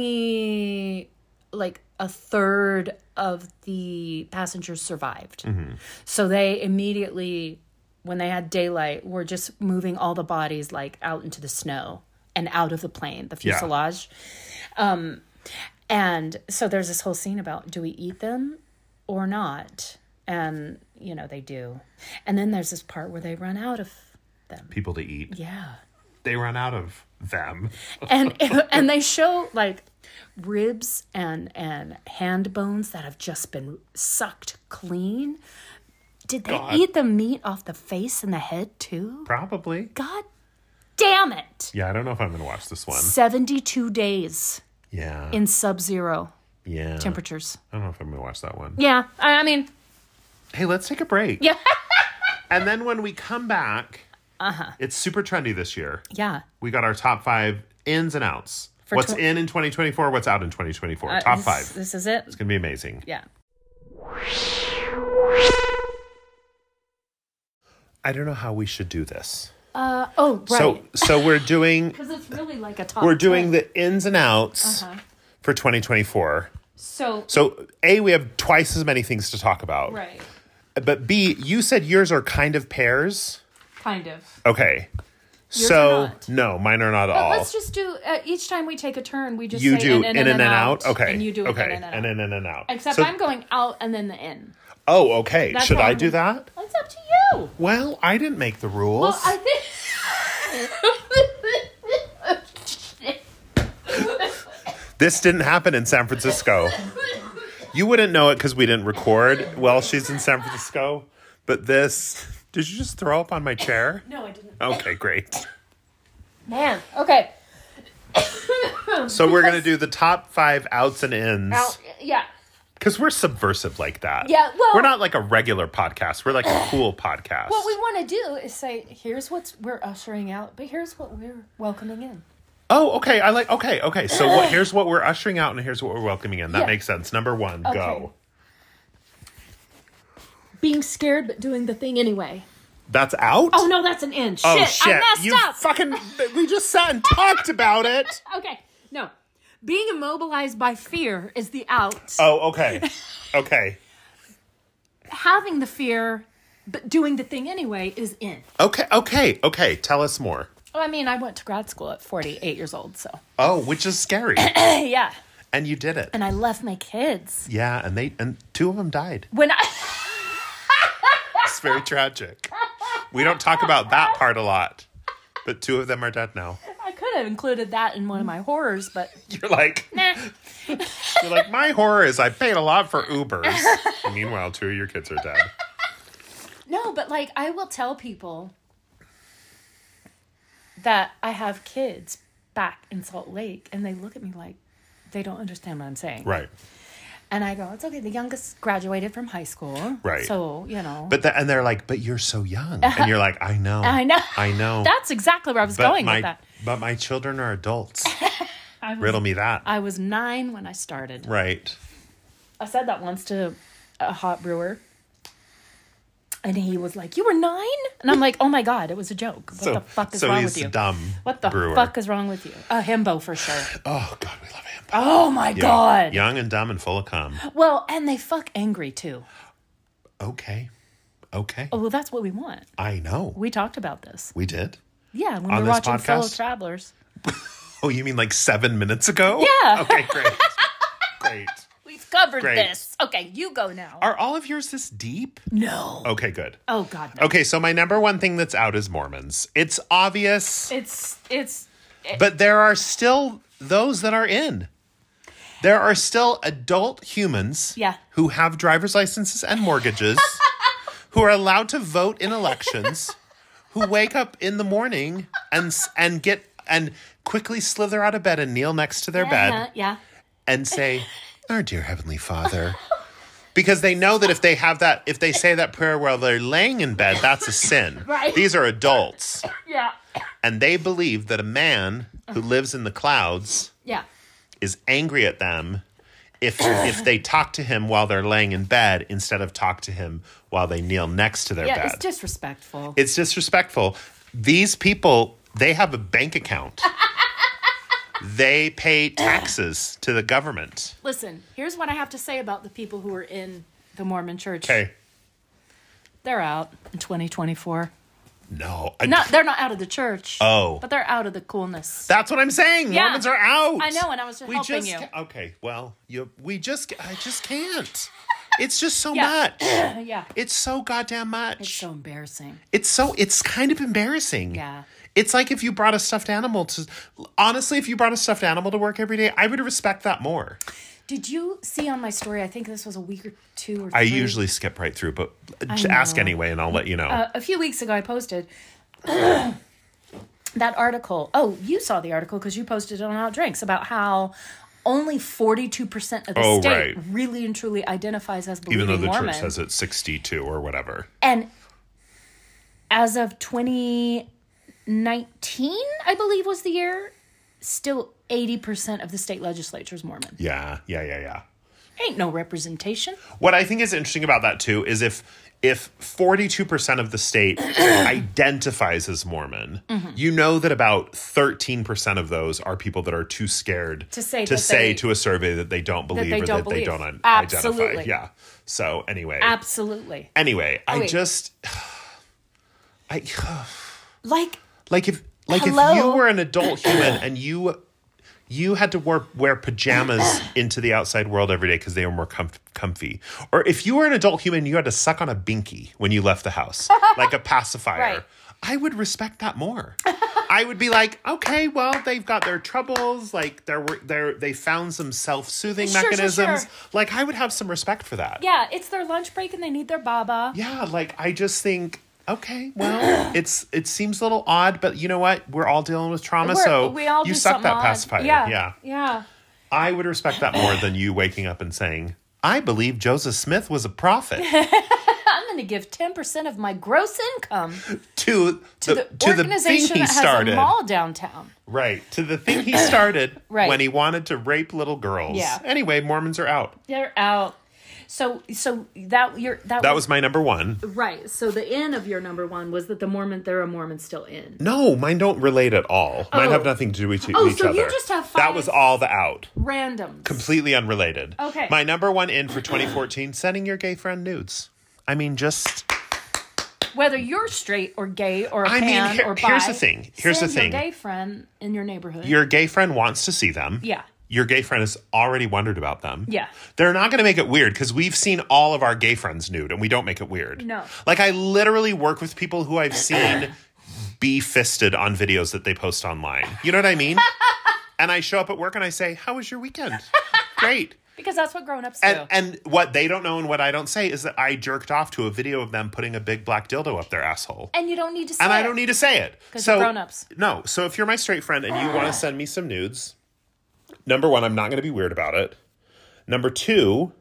only like a third of the passengers survived. Mm-hmm. So they immediately, when they had daylight, were just moving all the bodies like out into the snow and out of the plane, the Yeah. fuselage. Um, and so there's this whole scene about, do we eat them or not? And, you know, they do. And then there's this part where they run out of them. People to eat. Yeah. They run out of them. And and they show like ribs and and hand bones that have just been sucked clean. Did they God. eat the meat off the face and the head too? Probably. God damn it. Yeah, I don't know if I'm going to watch this one. seventy-two days Yeah. in sub-zero yeah. temperatures. I don't know if I'm going to watch that one. Yeah, I, I mean, Hey, let's take a break. yeah. And then when we come back, uh-huh. It's super trendy this year. Yeah. We got our top five ins and outs. For what's tw- in in twenty twenty-four, what's out in twenty twenty-four. Uh, top this- five. This is it. It's going to be amazing. Yeah. I don't know how we should do this. Uh, oh, right. So so we're doing Because it's really like a top we're doing ten. the ins and outs Uh-huh. for twenty twenty-four. So, So A, we have twice as many things to talk about. right. But B, you said yours are kind of pairs. Kind of. Okay. Yours so are not. no, mine are not But all. let's just do, uh, each time we take a turn, we just you say do in, in, and, out. out. Okay. And you do okay. in and out. and in and out. Except So- I'm going out and then the in. Oh, okay. That's Should how I I'm do gonna- that? It's up to you. Well, I didn't make the rules. Well, I think... This didn't happen in San Francisco. You wouldn't know it because we didn't record while she's in San Francisco. But this... Did you just throw up on my chair? No, I didn't. Okay, great. Man. Okay. So we're going to do the top five outs and ins. Out, yeah. Because we're subversive like that. Yeah, well- We're not like a regular podcast. We're like a cool podcast. What we want to do is say, here's what we're ushering out, but here's what we're welcoming in. Oh, okay. I like... Okay, okay. So what, here's what we're ushering out and here's what we're welcoming in. That Yeah. makes sense. Number one, Okay. go. Being scared, but doing the thing anyway. That's out? Oh, no, that's an in. Shit, Oh, shit. I messed you up. fucking... We just sat and talked about it. Okay, no. Being immobilized by fear is the out. Oh, okay. Okay. Having the fear, but doing the thing anyway is in. Okay, okay, okay. Tell us more. Well, I mean, I went to grad school at forty-eight years old, so. Oh, which is scary. Yeah. And you did it. And I left my kids. Yeah, and they and two of them died. When I... It's very tragic. We don't talk about that part a lot. But two of them are dead now. I could have included that in one of my horrors, but... You're like... Nah. You're like, my horror is I paid a lot for Ubers. Meanwhile, two of your kids are dead. No, but like, I will tell people that I have kids back in Salt Lake, and they look at me like they don't understand what I'm saying. Right. And I go, it's okay. The youngest graduated from high school. Right. So, you know. But the, and they're like, but you're so young. And you're like, I know. I know. I know. That's exactly where I was but going my, with that. But my children are adults. I was, Riddle me that. I was nine when I started. Right. I said that once to a hot brewer. And he was like, you were nine? And I'm like, oh my God, it was a joke. What So- the fuck is so wrong he's with you? dumb What the brewer. fuck is wrong with you? A himbo for sure. Oh, God, we love him. Oh my Yeah. God. Young and dumb and full of cum. Well, and they fuck angry too. Okay. Okay. Oh, well, that's what we want. I know. We talked about this. We did. Yeah, when On we were this watching Fellow podcast? Travelers. Oh, you mean like seven minutes ago? Yeah. Okay, great. Great. We've covered Great. this. Okay, you go now. Are all of yours this deep? No. Okay, good. Oh God. No. Okay, so my number one thing that's out is Mormons. It's obvious, It's it's but there are still those that are in. There are still adult humans Yeah. who have driver's licenses and mortgages, who are allowed to vote in elections, who wake up in the morning and s- and get and quickly slither out of bed and kneel next to their yeah, bed yeah. and say, "Our dear Heavenly Father." Because they know that if they have that, if they say that prayer while they're laying in bed, that's a sin. Right. These are adults. Yeah. And they believe that a man who lives in the clouds Yeah. is angry at them if if they talk to him while they're laying in bed instead of talk to him while they kneel next to their Yeah, bed. it's disrespectful. It's disrespectful. These people, they have a bank account. They pay taxes to the government. Listen, here's what I have to say about the people who are in the Mormon church. Okay. They're out in twenty twenty-four. No. I, Not they're not out of the church. Oh. But they're out of the coolness. That's what I'm saying. Yeah. Mormons are out. I know, and I was just we helping just you. ca- Okay, well, you we just I just can't. It's just so Yeah. much. Yeah. It's so goddamn much. It's so embarrassing. It's so it's kind of embarrassing. Yeah. It's like if you brought a stuffed animal to honestly, if you brought a stuffed animal to work every day, I would respect that more. Did you see on my story? I think this was a week or two or three. I usually skip right through, but just ask know. anyway and I'll let you know. Uh, a few weeks ago, I posted that article. Oh, you saw the article because you posted it on Hot Drinks about how only forty-two percent of the Oh, state right. really and truly identifies as believing Even though the Mormon. church says it's sixty-two or whatever. And as of twenty nineteen, I believe was the year, still eighty percent of the state legislature is Mormon. Yeah, yeah, yeah, yeah. Ain't no representation. What I think is interesting about that too is if if forty-two percent of the state identifies as Mormon, Mm-hmm. you know that about thirteen percent of those are people that are too scared To say to that say they- to a survey that they don't believe they or don't that they believe. don't un- Absolutely. identify. Yeah. So anyway. Absolutely. Anyway, I wait. just I Like, like if like Hello? if you were an adult human and you you had to wear, wear pajamas into the outside world every day because they were more comf- comfy. Or if you were an adult human, you had to suck on a binky when you left the house, like a pacifier. Right. I would respect that more. I would be like, okay, well, they've got their troubles. Like they're, they're, they found some self-soothing Sure, sure, mechanisms. sure. Like I would have some respect for that. yeah, it's their lunch break and they need their baba. Yeah, like I just think, okay, well, it's it seems a little odd, but you know what? We're all dealing with trauma, We're- so we all you do suck something that odd. pacifier. Yeah, Yeah. yeah. I would respect that more than you waking up and saying, I believe Joseph Smith was a prophet I'm going to give ten percent of my gross income to to the, the, to the organization thing he that has started. a mall downtown. Right, to the thing he started Right. when he wanted to rape little girls. Yeah. Anyway, Mormons are out. They're out. So, so that you're that, That was my number one. right. So the end of your number one was that the Mormon, there are Mormons still in. No, mine don't relate at all. Mine Oh. have nothing to do with, Oh, with each so other. you just have That five- was all the out. Randoms. Completely unrelated. Okay. My number one in for twenty fourteen, sending your gay friend nudes. I mean, just... Whether you're straight or gay or a I mean, pan here- or bi, here's the thing. Here's the send your thing. gay friend in your neighborhood. Your gay friend wants to see them. yeah. Your gay friend has already wondered about them. Yeah. They're not going to make it weird because we've seen all of our gay friends nude and we don't make it weird. No. Like, I literally work with people who I've seen be fisted on videos that they post online. You know what I mean? And I show up at work and I say, how was your weekend? Great. Because that's what grown-ups do. And, and what they don't know and what I don't say is that I jerked off to a video of them putting a big black dildo up their asshole. And you don't need to say And I it. don't need to say it. 'Cause So you're grown-ups. No. So if you're my straight friend and you want to send me some nudes, number one, I'm not going to be weird about it. Number two,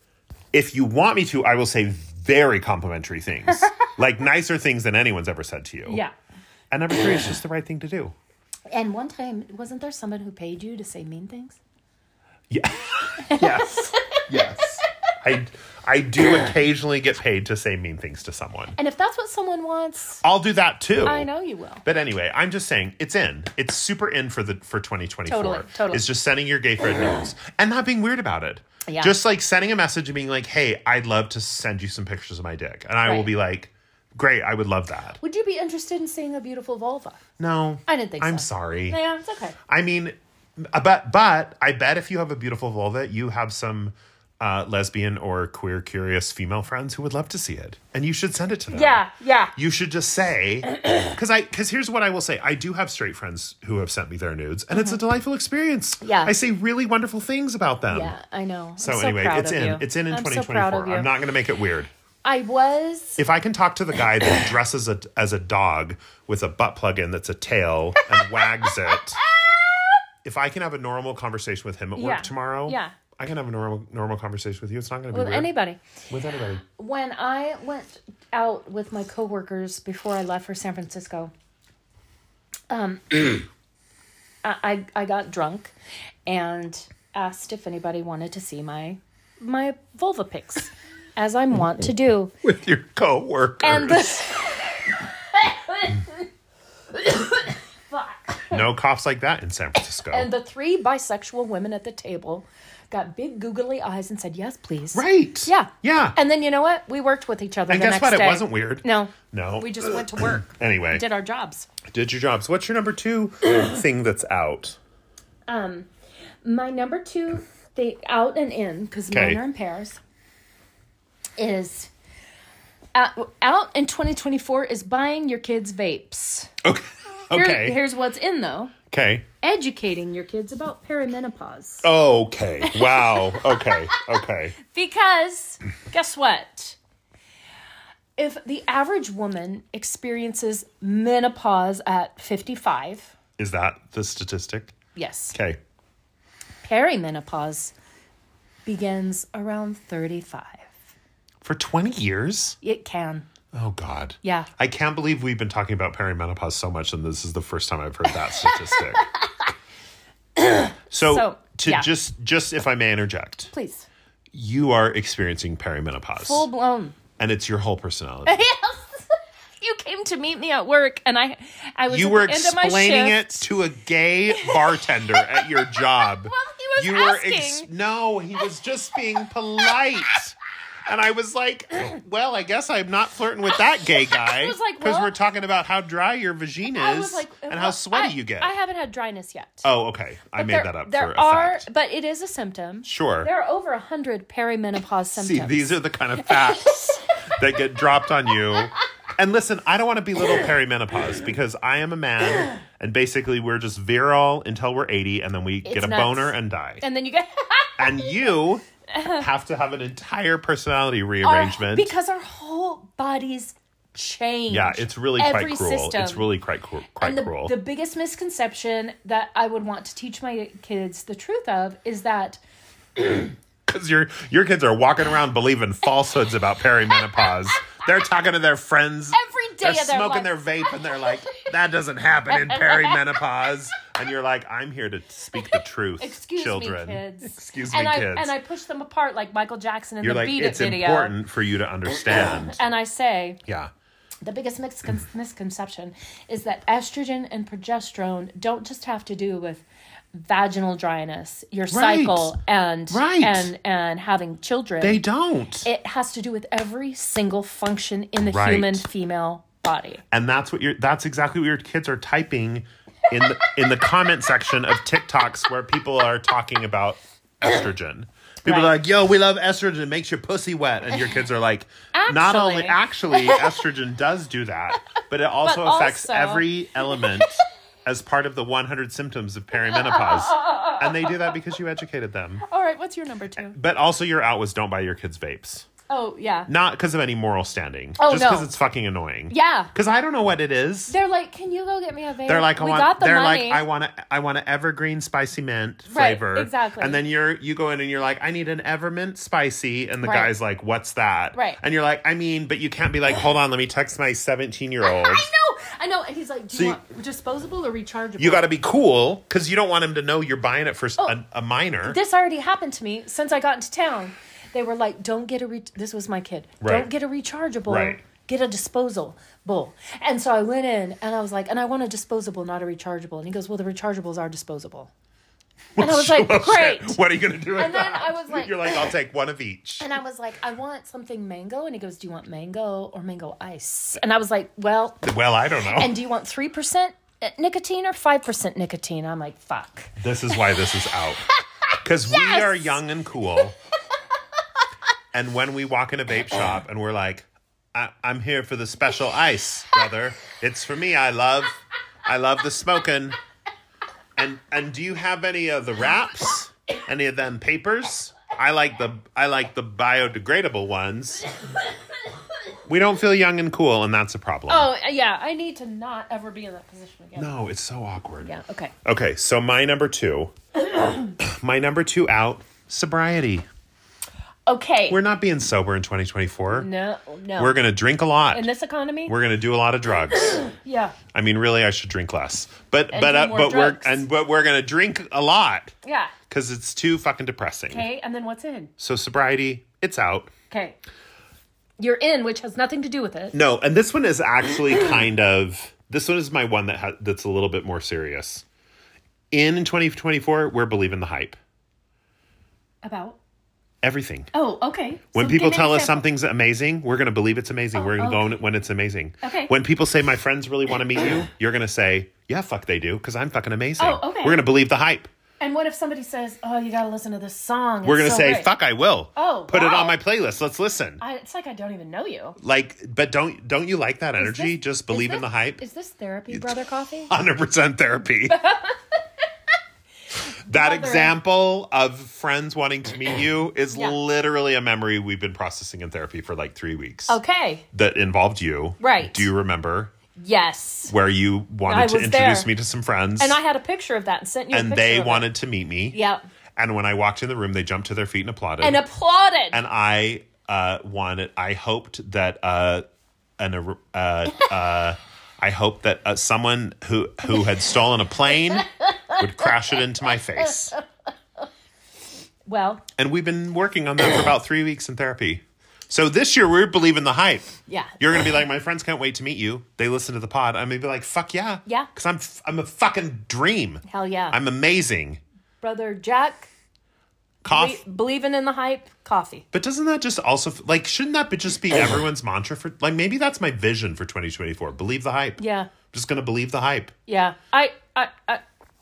if you want me to, I will say very complimentary things. Like nicer things than anyone's ever said to you. Yeah. And number three, it's just the right thing to do. And one time, wasn't there someone who paid you to say mean things? Yeah. Yes. Yes. I I do occasionally get paid to say mean things to someone. And if that's what someone wants, I'll do that too. I know you will. But anyway, I'm just saying it's in. It's super in for the for twenty twenty-four. Totally, totally. It's just sending your gay friend nudes and not being weird about it. Yeah. Just like sending a message and being like, "Hey, I'd love to send you some pictures of my dick," and I Right. will be like, "Great, I would love that." Would you be interested in seeing a beautiful vulva? No, I didn't think I'm so. sorry. Yeah, it's okay. I mean, but but I bet if you have a beautiful vulva, you have some uh, lesbian or queer curious female friends who would love to see it, and you should send it to them. Yeah, yeah. You should just say, because I because here's what I will say: I do have straight friends who have sent me their nudes, and it's a delightful experience. Yeah. I say really wonderful things about them. Yeah, I know. So, I'm so anyway, proud it's of in. you. It's in in I'm twenty so proud of twenty-four. you. I'm not going to make it weird. I was. If I can talk to the guy that dresses a, as a dog with a butt plug in that's a tail and wags it, if I can have a normal conversation with him at work Yeah. tomorrow, Yeah. I can have a normal normal conversation with you. It's not going to be With weird. anybody. With anybody. When I went out with my coworkers before I left for San Francisco, um, I, I I got drunk and asked if anybody wanted to see my my vulva pics, as I'm wont to do. With your coworkers. And the fuck. No coughs like that in San Francisco. And the three bisexual women at the table got big googly eyes and said, "Yes, please." right. Yeah. Yeah. And then you know what? We worked with each other And the guess next what? day. It wasn't weird. No. No. We just went to work. Anyway. Did our jobs. Did your jobs. What's your number two thing that's out? Um, my number two thing, out and in, because Okay. mine are in pairs, is out, out in twenty twenty-four is buying your kids vapes. Okay. Here- Okay. here's what's in, though. Okay. Educating your kids about perimenopause. Okay. Wow. Okay. Okay. Because, guess what? If the average woman experiences menopause at fifty-five, Is that the statistic? yes, Okay. perimenopause begins around thirty-five. For twenty years? It can. Oh, God. Yeah. I can't believe we've been talking about perimenopause so much, and this is the first time I've heard that statistic. so, So, to yeah. just, just if I may interject, Please. you are experiencing perimenopause. Full blown. And it's your whole personality. Yes. You came to meet me at work, and I, I was You at were the end of my explaining it shift. to a gay bartender at your job. Well, he was you asking. Were no, he was just being polite. And I was like, well, I guess I'm not flirting with that gay guy. I was like, because well- we're talking about how dry your vagina is I was like, and well, how sweaty I- you get. I haven't had dryness yet. oh, okay. I But made there, that up there for a are, fact. but it is a symptom. Sure. There are over a hundred perimenopause symptoms. See, these are the kind of facts that get dropped on you. And listen, I don't want to belittle perimenopause because I am a man, and basically we're just virile until we're eighty, and then we get a nuts. boner and die. And then you get And you have to have an entire personality Our- rearrangement. because our whole bodies change. yeah, it's really Every quite cruel. system. It's really quite cru- quite And the, cruel. the biggest misconception that I would want to teach my kids the truth of is that Because your your kids are walking around believing falsehoods about perimenopause. They're talking to their friends. every day They're of their smoking life. their vape and they're like, that doesn't happen in perimenopause. And you're like, I'm here to speak the truth, Excuse children. me, kids. Excuse me, and I, kids. And I push them apart like Michael Jackson in you're the like, Beat It it's video. important for you to understand. And I say, Yeah. the biggest miscon- misconception is that estrogen and progesterone don't just have to do with vaginal dryness, your Right. cycle, and Right. and and having children. They don't. It has to do with every single function in the Right. human female body. And that's what you're that's exactly what your kids are typing in the in the comment section of TikToks where people are talking about estrogen. People are Right. like, yo, we love estrogen, it makes your pussy wet. And your kids are like, not only actually estrogen does do that, but it also But affects also- every element as part of the one hundred symptoms of perimenopause. And they do that because you educated them. All right, what's your number two? But also your out was don't buy your kids vapes. Oh, yeah. Not because of any moral standing. Oh, just no. because it's fucking annoying. Yeah. Because I don't know what it is. They're like, can you go get me a vape? They're like, I we want. got the They're money. like, I want a, I want an evergreen spicy mint Right, flavor. exactly. And then you're, you go in and you're like, I need an evermint spicy, and the Right. guy's like, what's that? Right. And you're like, I mean, but you can't be like, hold on, let me text my seventeen year old. I know, I know. And he's like, do So you you- want disposable or rechargeable? You got to be cool because you don't want him to know you're buying it for s Oh. a, a minor. This already happened to me since I got into town. They were like, don't get a, re- this was my kid. Right. Don't get a rechargeable. Right. Get a disposable. And so I went in and I was like, and I want a disposable, not a rechargeable. And he goes, well, the rechargeables are disposable. And I was like, Well, great. shit. What are you going to do with And then that? I was like- You're like, I'll take one of each. And I was like, I want something mango. And he goes, do you want mango or mango ice? And I was like, well, Well, I don't know. and do you want three percent nicotine or five percent nicotine? I'm like, fuck. This is why this is out. Because we Yes! are young and cool. And when we walk in a vape shop and we're like, I- I'm here for the special ice, brother. It's for me. I love, I love the smoking. And and do you have any of the wraps? Any of them papers? I like the I like the biodegradable ones. We don't feel young and cool, and that's a problem. Oh, yeah. I need to not ever be in that position again. No, it's so awkward. Yeah, okay. Okay, so my number two, my number two out, sobriety. Okay. We're not being sober in twenty twenty-four. no, no. We're going to drink a lot. in this economy? We're going to do a lot of drugs. yeah. I mean, really, I should drink less. But And but do uh, more but drugs. we're and but we're going to drink a lot Yeah. cuz it's too fucking depressing. Okay, and then what's in? So sobriety, it's out. Okay. You're in, which has nothing to do with it. No, and this one is actually kind of this one is my one that ha- that's a little bit more serious. In in twenty twenty-four, we're believing the hype. About? Everything. Oh, okay. When So people give me an tell us example. something's amazing, we're going to believe it's amazing. Oh, we're going to okay. go when it's amazing. Okay. When people say my friends really want to meet you, you're going to say, yeah, fuck they do, because I'm fucking amazing. Oh, okay. We're going to believe the hype. And what if somebody says, oh, you got to listen to this song? We're It's going to so say, great. fuck, I will. Oh, Put it wow. on my playlist. Let's listen. I, it's like I don't even know you. Like, but don't don't you like that Is energy? this- Just is believe in this- the hype. Is this therapy, Brother Coffee? one hundred percent therapy. That Brother. example of friends wanting to meet you is Yeah. literally a memory we've been processing in therapy for like three weeks. Okay. That involved you. Right. Do you remember? Yes. Where you I wanted to was introduce there. me to some friends. And I had a picture of that and sent you a and picture they of wanted it. to meet me. Yep. And when I walked in the room, they jumped to their feet and applauded. And applauded. And I uh, wanted, I hoped that uh, an uh, uh, I hoped that uh, someone who who had stolen a plane would crash it into my face. Well, And we've been working on that for about three weeks in therapy. So this year we're believing the hype. yeah. You're gonna be like, my friends can't wait to meet you. They listen to the pod. I'm gonna be like, fuck yeah, Yeah. because I'm f- I'm a fucking dream. Hell yeah. I'm amazing. Brother Jack, Cough. be- believing in the hype, coffee. But doesn't that just also like shouldn't that be just be everyone's mantra for like maybe that's my vision for twenty twenty-four? Believe the hype. Yeah. Just gonna believe the hype. Yeah. I, I, I,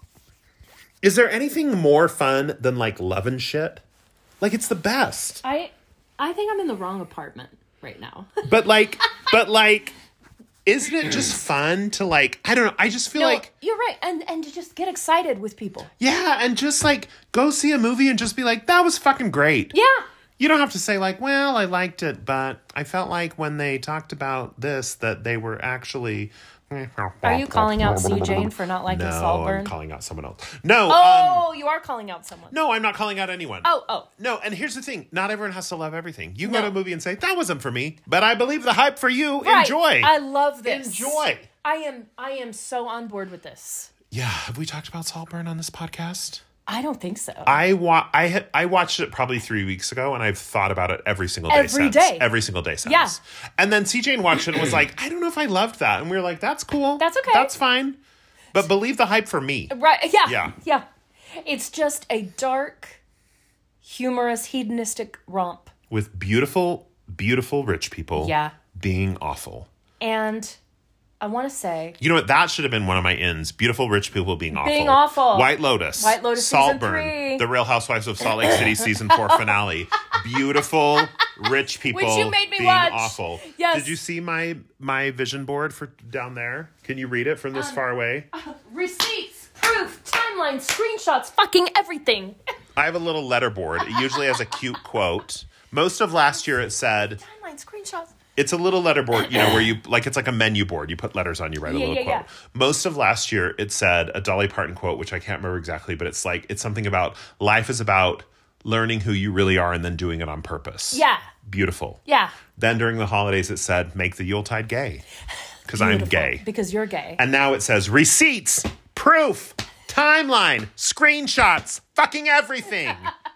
Is there anything more fun than like loving shit? Like it's the best. I, I think I'm in the wrong apartment right now. But like but like isn't it just fun to like I don't know, I just feel No, like you're right. And, and to just get excited with people. yeah, and just like go see a movie and just be like, that was fucking great. Yeah. You don't have to say like, well, I liked it, but I felt like when they talked about this that they were actually. Are you calling out C Jane for not liking no, Saltburn? I'm calling out someone else. No, um, Oh, you are calling out someone. no, I'm not calling out anyone. Oh, oh. No, and here's the thing: not everyone has to love everything. You go No. to a movie and say that wasn't for me, but I believe the hype for you. Right. Enjoy. I love this. Enjoy. I am I am so on board with this. Yeah, have we talked about Saltburn on this podcast? I don't think so. I wa- I had I watched it probably three weeks ago, and I've thought about it every single day. Every since. day. every single day since. Yeah. And then C J watched it and was like, I don't know if I loved that, and we were like, that's cool. That's okay. That's fine. But believe the hype for me. Right. Yeah. Yeah. Yeah. It's just a dark, humorous, hedonistic romp. With beautiful, beautiful rich people. Yeah. Being awful. And I want to say, You know what? That should have been one of my ends. Beautiful rich people being awful. Being awful. White Lotus. White Lotus season Saltburn. three. The Real Housewives of Salt Lake City season four finale. Beautiful rich people Which you made me being watch. awful. Yes. Did you see my my vision board for down there? Can you read it from Um, this far away? receipts, proof, timeline, screenshots, fucking everything. I have a little letter board. It usually has a cute quote. Most of last year it said Timeline, screenshots. it's a little letter board, you know, where you like it's like a menu board. You put letters on, you write a Yeah, little yeah, quote. yeah. Most of last year it said a Dolly Parton quote, which I can't remember exactly, but it's like it's something about life is about learning who you really are and then doing it on purpose. Yeah. Beautiful. Yeah. Then during the holidays it said make the Yuletide gay. Because I'm Beautiful. gay. Because you're gay. And now it says receipts, proof, timeline, screenshots, fucking everything.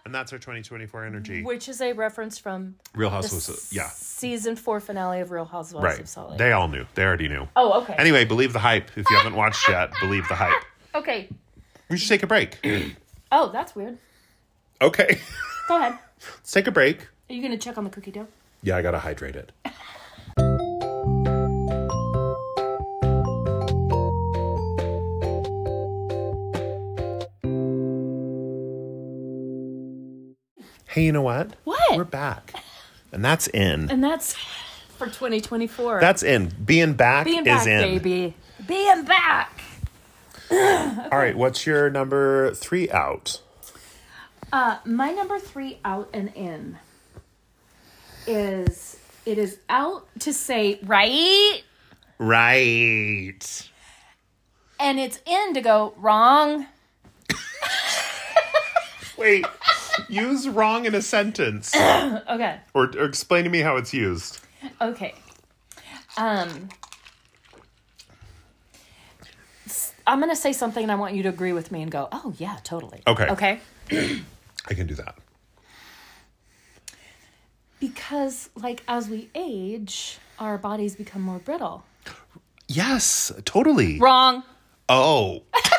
And that's our twenty twenty-four energy. Which is a reference from Real the Housewives. s- Yeah. season four finale of Real Housewives Right. of Salt Lake. They all knew. They already knew. Oh, okay. Anyway, believe the hype. If you haven't watched yet, believe the hype. Okay. We should take a break. Oh, that's weird. Okay. Go ahead. Let's take a break. Are you going to check on the cookie dough? Yeah, I gotta hydrate it. Hey, you know what? What? We're back. And that's in. And that's for twenty twenty-four. That's in. Being back Being is back, in. baby. Being back. All right, what's your number three out? Uh, my number three out and in is it is out to say right, Right. and it's in to go wrong. Wait, use wrong in a sentence. Okay. Or, or explain to me how it's used. Okay. Um, s- I'm going to say something and I want you to agree with me and go, oh, yeah, totally. Okay. Okay. I can do that. Because, like, as we age, our bodies become more brittle. Yes, totally. Wrong. Oh,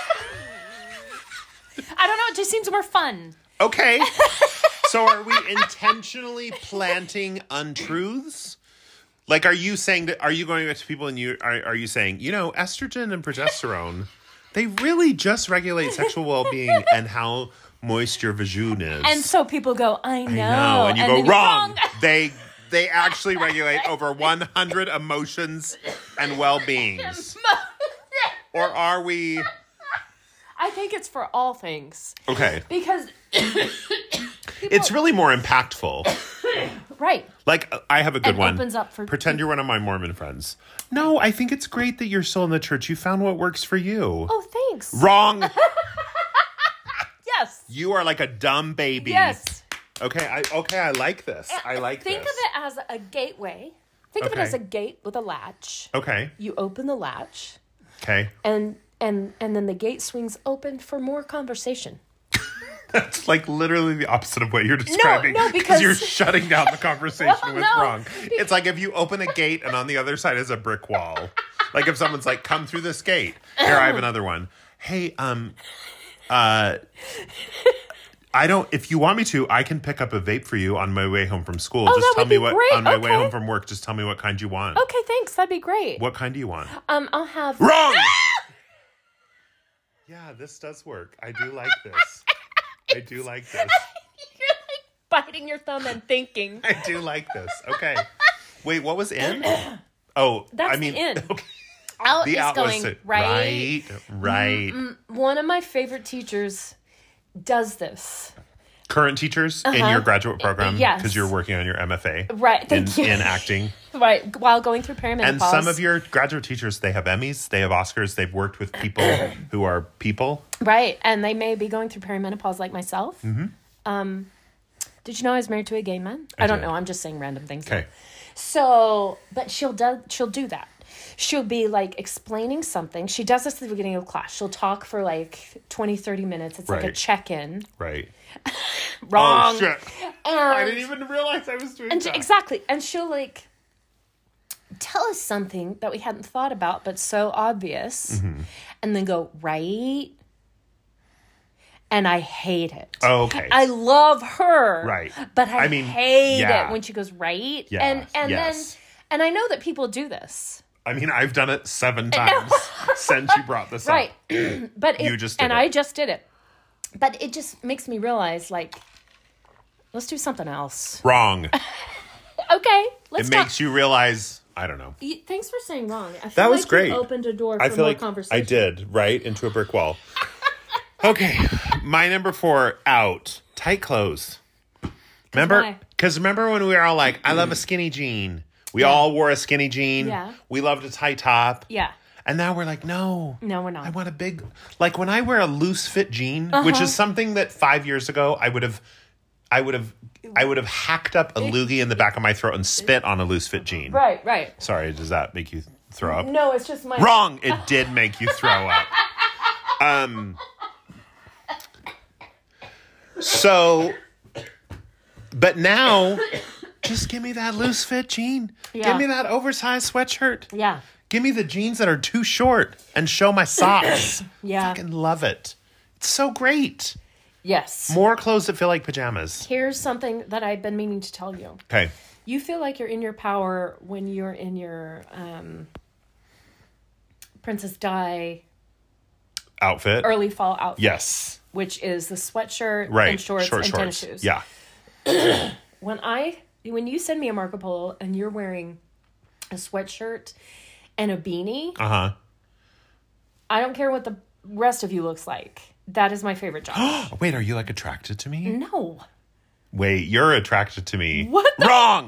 I don't know. It just seems more fun. okay. So are we intentionally planting untruths? Like, are you saying that, are you going up to people and you, are, are you saying, you know, estrogen and progesterone, they really just regulate sexual well-being and how moist your vagina is. And so people go, I know. I know. And you go, then wrong. They they actually regulate over one hundred emotions and well-beings. Or are we... I think it's for all things. Okay. Because... It's really more impactful. Right. Like, I have a good And one. opens up for- Pretend you're one of my Mormon friends. No, I think it's great that you're still in the church. You found what works for you. Oh, thanks. Wrong. Yes. You are like a dumb baby. Yes. Okay, I okay, I like this. I like Think this. of it as a gateway. Think of it Okay. as a gate with a latch. Okay. You open the latch, Okay. and and and then the gate swings open for more conversation. That's like literally the opposite of what you're describing. no, because- you're shutting down the conversation Well, with no, wrong. It's like if you open a gate and on the other side is a brick wall. Like if someone's like, come through this gate. Here, I have another one. Hey, um, uh, I don't, if you want me to, I can pick up a vape for you on my way home from school. Oh, just that tell would me be what, great. on my way Okay. home from work, just tell me what kind you want. Okay, thanks. That'd be great. What kind do you want? Um, I'll have. Wrong! Yeah, this does work. I do like this. I do like this. You're like biting your thumb and thinking. I do like this. Okay. Wait, what was in? Oh, That's I mean, the in. okay. Out The is out going was right. right, right. One of my favorite teachers does this. Current teachers in your graduate program, Uh-huh. Yes. because you're working on your M F A, Right. in, Thank you. in acting. Right. While going through perimenopause. And some of your graduate teachers, they have Emmys, they have Oscars, they've worked with people who are people. Right. And they may be going through perimenopause like myself. Mm-hmm. Um, did you know I was married to a gay man? I, don't did. know. I'm just saying random things. Okay. So, but she'll do, she'll do that. She'll be like explaining something. She does this at the beginning of class. She'll talk for like twenty, thirty minutes. It's like a Right. check-in. Right. Wrong. Oh, shit. And, I didn't even realize I was doing and she- that. exactly. And she'll like tell us something that we hadn't thought about, but so obvious. Mm-hmm. And then go, right? And I hate it. Oh, okay. I love her. Right. But I, I mean, hate yeah. it when she goes, right? Yeah, And and yes. then and I know that people do this. I mean, I've done it seven times since you brought this Right. up. But it, You just did and it. I just did it. But it just makes me realize, like, let's do something else. Wrong. Okay. Let's It talk. makes you realize, I don't know. You- Thanks for saying wrong. I feel That was like great. You opened a door for I feel more like conversation. I did, right? Into a brick wall. Okay. My number four, out. Tight clothes. Remember? why? Because remember when we were all like, I love a skinny jean. We all wore a skinny jean. Yeah. We loved a tight top. Yeah. And now we're like, no. No, we're not. I want a big, like when I wear a loose fit jean, Uh-huh. which is something that five years ago I would have, I would have, I would have hacked up a loogie in the back of my throat and spit on a loose fit jean. Right, right. Sorry, does that make you throw up? No, it's just my... Wrong. It did make you throw up. Um. So But now, just give me that loose fit jean. Yeah. Give me that oversized sweatshirt. Yeah. Give me the jeans that are too short and show my socks. Yeah. Fucking love it. It's so great. Yes. More clothes that feel like pajamas. Here's something that I've been meaning to tell you. Okay. You feel like you're in your power when you're in your um, Princess Di Outfit. early fall outfit. Yes. Which is the sweatshirt Right. and shorts Short and shorts. tennis shoes. Yeah. When I when you send me a Marco Polo and you're wearing a sweatshirt and a beanie, Uh-huh. I don't care what the rest of you looks like. That is my favorite job. Wait, are you like attracted to me? No. Wait, you're attracted to me. What the- Wrong!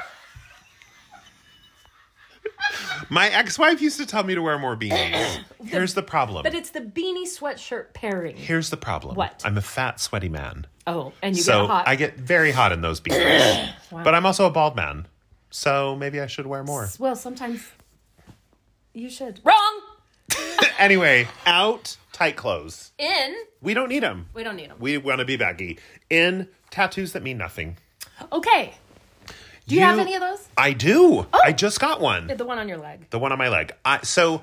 My ex-wife used to tell me to wear more beanies. Here's the problem. But it's the beanie sweatshirt pairing. Here's the problem. What? I'm a fat, sweaty man. Oh, and you so get hot. I get very hot in those beanies. Wow. But I'm also a bald man. So maybe I should wear more. Well, sometimes you should. Wrong! Anyway, out tight clothes. In. We don't need them. We don't need them. We want to be baggy. In tattoos that mean nothing. Okay. Do you, have any of those? I do. I just got one. The one on your leg. The one on my leg. I, so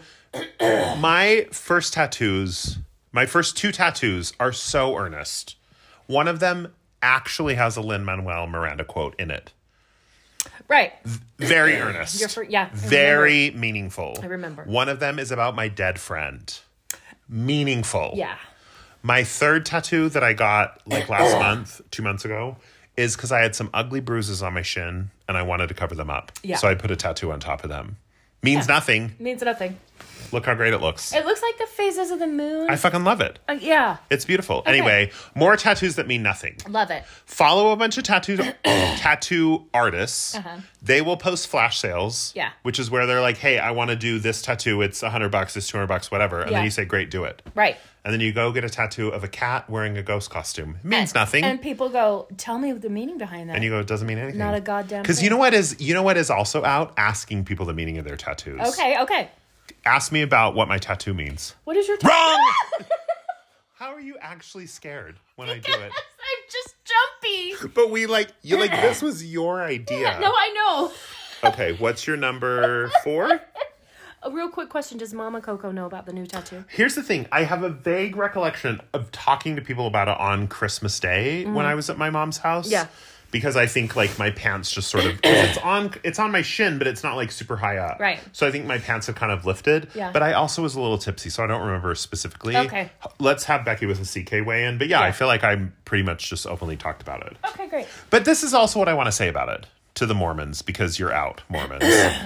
my first tattoos, my first two tattoos are so earnest. One of them actually has a Lin-Manuel Miranda quote in it. Right. Very earnest. Your fir- yeah, I Very meaningful. I remember. One of them is about my dead friend. Meaningful. Yeah. My third tattoo that I got like last month, two months ago, is because I had some ugly bruises on my shin and I wanted to cover them up. Yeah. So I put a tattoo on top of them. Means Yeah. nothing. Means nothing. Look how great it looks. It looks like the phases of the moon. I fucking love it. Uh, yeah. It's beautiful. Anyway, more tattoos that mean nothing. Love it. Follow a bunch of tattoo tattoo artists. Uh-huh. They will post flash sales. Yeah. Which is where they're like, hey, I want to do this tattoo. It's a hundred bucks, it's two hundred bucks, whatever. And Yeah. then you say, great, do it. Right. And then you go get a tattoo of a cat wearing a ghost costume. It means and, nothing. And people go, tell me the meaning behind that. And you go, it doesn't mean anything. Not a goddamn Because you thing. know what is you know what is also out? Asking people the meaning of their tattoos. Okay, okay. Ask me about what my tattoo means. What is your t- Wrong! How are you actually scared when I do it? I'm just jumpy. But we like you like this was your idea. No, I know. Okay, what's your number four? A real quick question. Does Mama Coco know about the new tattoo? Here's the thing. I have a vague recollection of talking to people about it on Christmas Day when I was at my mom's house. Mm-hmm. Yeah. Because I think like my pants just sort of 'cause it's on it's on my shin, but it's not like super high up. Right. So I think my pants have kind of lifted. Yeah. But I also was a little tipsy, so I don't remember specifically. Okay. Let's have Becky with a C K weigh in. But yeah, Yeah. I feel like I'm pretty much just openly talked about it. Okay, great. But this is also what I want to say about it to the Mormons, because you're out, Mormons.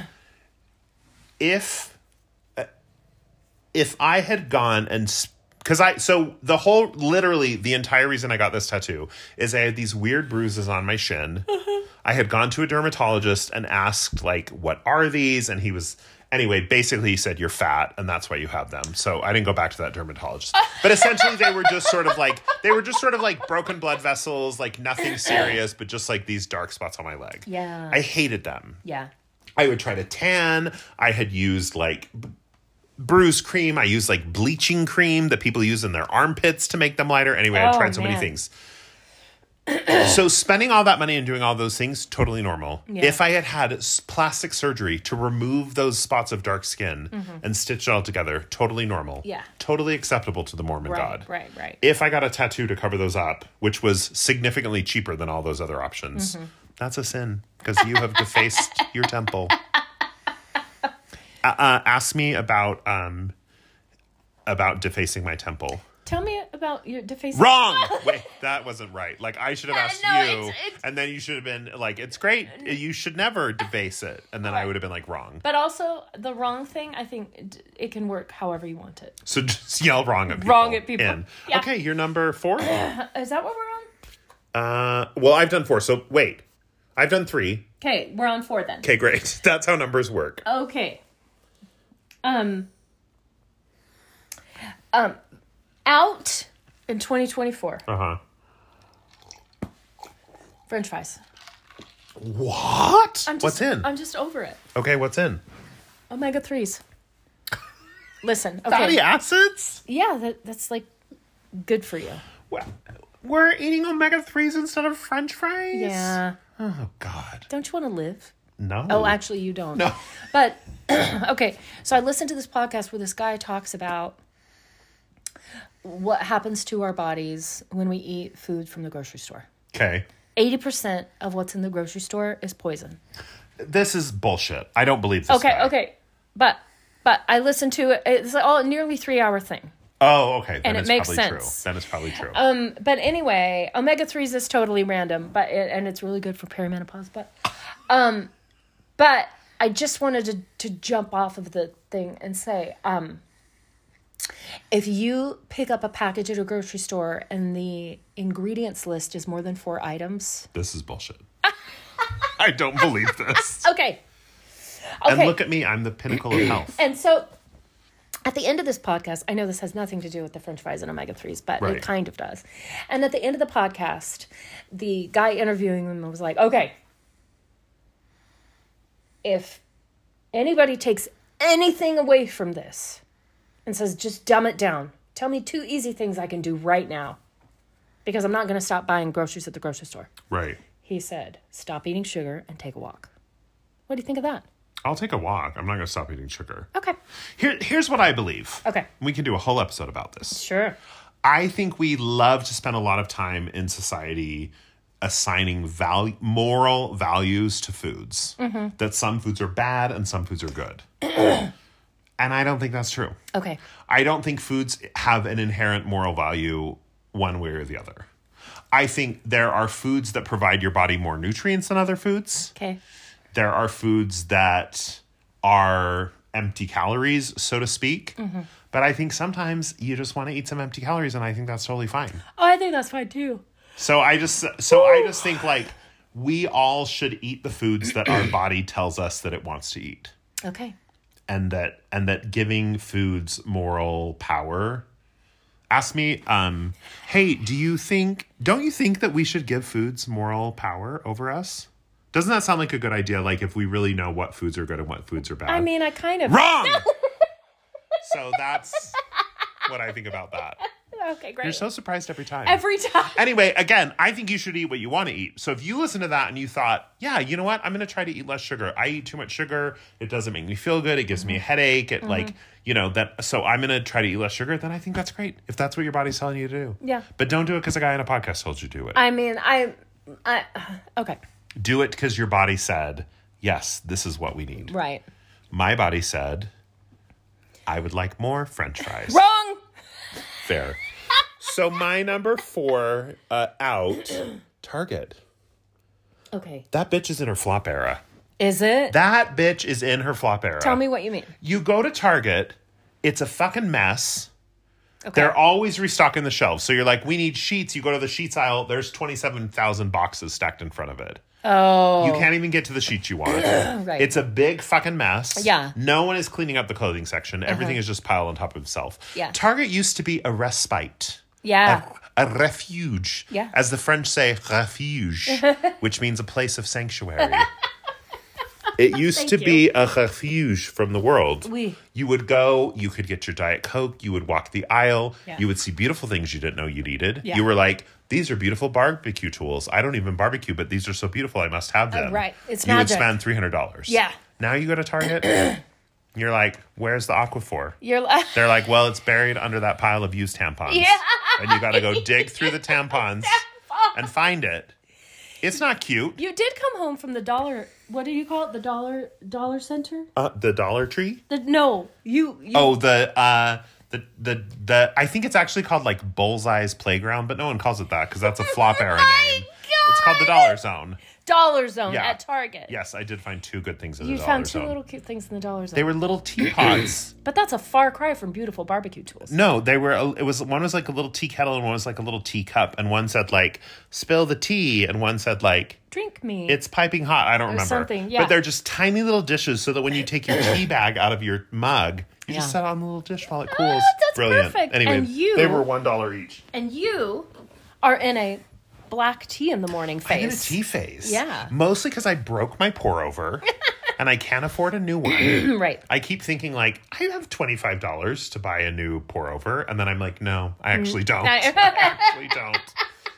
if if I had gone and because I so the whole literally the entire reason I got this tattoo is I had these weird bruises on my shin. I had gone to a dermatologist and asked like, what are these? And he was anyway, basically he said, you're fat and that's why you have them. So I didn't go back to that dermatologist. But essentially they were just sort of like they were just sort of like broken blood vessels, like nothing serious, but just like these dark spots on my leg. Yeah. I hated them. Yeah. I would try to tan. I had used like b- bruise cream. I used like bleaching cream that people use in their armpits to make them lighter. Anyway, I Oh, tried so many man. things. So spending all that money and doing all those things, totally normal. Yeah. If I had had s- plastic surgery to remove those spots of dark skin and stitch it all together, totally normal. Mm-hmm. Yeah. Totally acceptable to the Mormon Right, God. right, right. If I got a tattoo to cover those up, which was significantly cheaper than all those other options, Mm-hmm. that's a sin because you have defaced your temple. Uh, uh, ask me about um about defacing my temple. Tell me about your defacing. Wrong. Wait, that wasn't right. Like I should have asked No, you, it's- it's- and then you should have been like, "It's great. You should never deface it." And then I would have been like, "Wrong." But also, the wrong thing, I think it, it can work however you want it. So just yell wrong at people. Wrong at people. In. Yeah. Okay, you're number four. Is that what we're on? Uh, well, I've done four. So wait, I've done three. Okay, we're on four then. Okay, great. That's how numbers work. Okay. Um. Um. Out in twenty twenty-four. Uh huh. French fries. What? I'm just, What's in? I'm just over it. Okay, what's in? Omega threes. Listen. Okay. Fatty acids? Yeah, that, that's like good for you. Well, We're eating omega threes instead of French fries? Yeah. Oh, God. Don't you want to live? No. Oh, actually, you don't. No. But, okay, so I listened to this podcast where this guy talks about what happens to our bodies when we eat food from the grocery store. Okay. eighty percent of what's in the grocery store is poison. This is bullshit. I don't believe this Okay, guy. okay. But but I listened to it. It's like all nearly three hour thing. Oh, okay. Then And it it's makes probably sense. True. Then it's probably true. Um, but anyway, omega threes is totally random, but it, and it's really good for perimenopause. But um, but I just wanted to to jump off of the thing and say, um, if you pick up a package at a grocery store and the ingredients list is more than four items, This is bullshit. I don't believe this. okay, okay. And look at me. I'm the pinnacle of health. And so at the end of this podcast, I know this has nothing to do with the French fries and omega threes, but Right. it kind of does. And at the end of the podcast, the guy interviewing them was like, okay, if anybody takes anything away from this and says, just dumb it down, tell me two easy things I can do right now, because I'm not going to stop buying groceries at the grocery store. Right. He said, stop eating sugar and take a walk. What do you think of that? I'll take a walk. I'm not going to stop eating sugar. Okay. Here, here's what I believe. Okay. We can do a whole episode about this. Sure. I think we love to spend a lot of time in society assigning value, moral values to foods. Mm-hmm. That some foods are bad and some foods are good. And I don't think that's true. Okay. I don't think foods have an inherent moral value one way or the other. I think there are foods that provide your body more nutrients than other foods. Okay. There are foods that are empty calories, so to speak. Mm-hmm. But I think sometimes you just want to eat some empty calories, and I think that's totally fine. Oh, I think that's fine too. So I just so I just think like we all should eat the foods that our body tells us that it wants to eat. Okay. And that and that giving foods moral power. Ask me, um, hey, do you think don't you think that we should give foods moral power over us? Doesn't that sound like a good idea? Like if we really know what foods are good and what foods are bad. I mean, I kind of... Wrong! So that's what I think about that. Okay, great. You're so surprised every time. Every time. Anyway, again, I think you should eat what you want to eat. So if you listen to that and you thought, yeah, you know what? I'm going to try to eat less sugar. I eat too much sugar. It doesn't make me feel good. It gives Mm-hmm. me a headache. It Mm-hmm. like, you know, that. So I'm going to try to eat less sugar. Then I think that's great. If that's what your body's telling you to do. Yeah. But don't do it because a guy on a podcast told you to do it. I mean, I... I okay. Do it because your body said, yes, this is what we need. Right. My body said, I would like more French fries. Wrong! Fair. So my number four uh, out, Target. Okay. That bitch is in her flop era. Is it? That bitch is in her flop era. Tell me what you mean. You go to Target, it's a fucking mess. Okay. They're always restocking the shelves. So you're like, we need sheets. You go to the sheets aisle, there's twenty-seven thousand boxes stacked in front of it. Oh. You can't even get to the sheets you want. Right. It's a big fucking mess. Yeah. No one is cleaning up the clothing section. Everything is just piled on top of itself. Yeah. Target used to be a respite. Yeah. A, a refuge. Yeah. As the French say, refuge, which means a place of sanctuary. It used Thank to you. be a refuge from the world. Oui. You would go, you could get your Diet Coke, you would walk the aisle, Yeah. you would see beautiful things you didn't know you needed. Yeah. You were like, these are beautiful barbecue tools. I don't even barbecue, but these are so beautiful, I must have them. Uh, right. It's you magic. would spend three hundred dollars. Yeah. Now you go to Target, you're like, where's the Aquaphor? You're like... They're like, well, it's buried under that pile of used tampons. Yeah. And you got to go dig through the tampons and find it. It's not cute. You did come home from the dollar... What do you call it? The dollar dollar center? Uh, the Dollar Tree? The No. You... you Oh, the, uh, the, the, the, I think it's actually called like Bullseye's Playground, but no one calls it that because that's a flop era name. It's called the Dollar Zone. Dollar Zone Yeah. at Target. Yes, I did find two good things in You the Dollar found two Zone. little cute things in the Dollar Zone. They were little teapots. But that's a far cry from beautiful barbecue tools. No, they were. It was one was like a little tea kettle and one was like a little teacup, and one said like "spill the tea" and one said like Drink me. "it's piping hot." I don't remember. something, yeah. But they're just tiny little dishes, so that when you take your tea bag out of your mug, you just Yeah. set it on the little dish while it cools. that's Brilliant. perfect. Anyway, And you- they were one dollar each. And you are in a black tea in the morning phase. I'm in a tea phase. Yeah. Mostly because I broke my pour over, and I can't afford a new one. Right. I keep thinking like I have twenty five dollars to buy a new pour over, and then I'm like, no, I actually don't. I- I actually don't.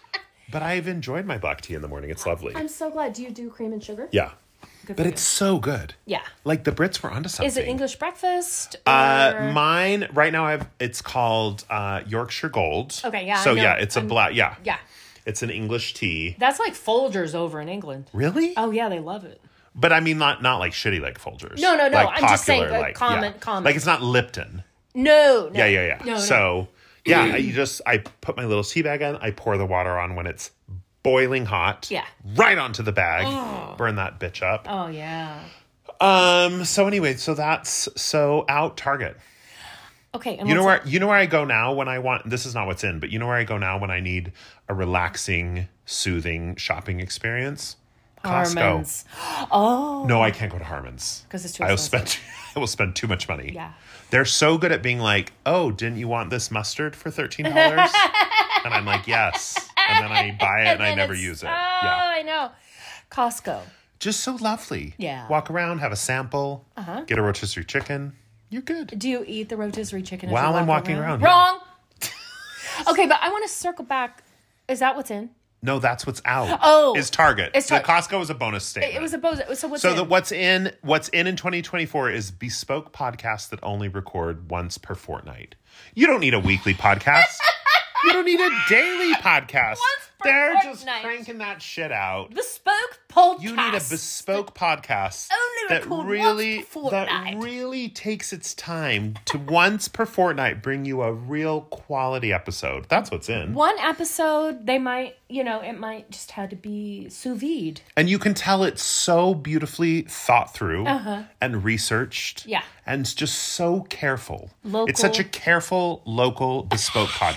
But I've enjoyed my black tea in the morning. It's lovely. I'm so glad. Do you do cream and sugar? Yeah. Good But for it's so good. Yeah. Like the Brits were onto something. Is it English breakfast? Or... Uh, mine right now. I've it's called uh, Yorkshire Gold. Okay, yeah, So I know. yeah, it's a I'm- black. Yeah, Yeah. it's an English tea. That's like Folgers over in England. Really? Oh, yeah, they love it. But I mean, not not like shitty like Folgers. No, no, no, Like I'm just saying, popular, like, common- yeah. common. Like it's not Lipton. No, no. Yeah, yeah, yeah. No, no. So yeah, I you just I put my little tea bag in. I pour the water on when it's boiling hot. Yeah. Right onto the bag. Burn that bitch up. Oh, yeah. Um. So anyway, so that's so out Target. Okay. And You know what's- where you know where I go now when I want. This is not what's in, but you know where I go now when I need a relaxing, soothing shopping experience. Costco. Harmon's. Oh. No, I can't go to Harmon's 'Cause it's too I will expensive. spend. I will spend too much money. Yeah. They're so good at being like, "Oh, didn't you want this mustard for thirteen dollars?" And I'm like, "Yes," and then I buy it and, I then never it's- use it. Oh, Yeah, I know. Costco. just so lovely. Yeah. Walk around, have a sample, Uh-huh. get a rotisserie chicken. You're good. Do you eat the rotisserie chicken as While you I'm walk walking around, yeah. Wrong. Okay, but I want to circle back. Is that what's in? No, that's what's out. Oh. is Target. It's the Tar- Costco was a bonus statement. It was a bonus. So what's So in? the what's in what's in in twenty twenty-four is bespoke podcasts that only record once per fortnight. You don't need a weekly podcast. You don't need a daily podcast. Once per They're just fortnight. cranking that shit out. Bespoke podcast. You need a bespoke podcast Only that record really once per fortnight. that really takes its time to once per fortnight bring you a real quality episode. That's what's in. One episode, they might, you know, it might just had to be sous vide. And you can tell it's so beautifully thought through and researched. Yeah. And it's just so careful. Local. It's such a careful, local, bespoke podcast.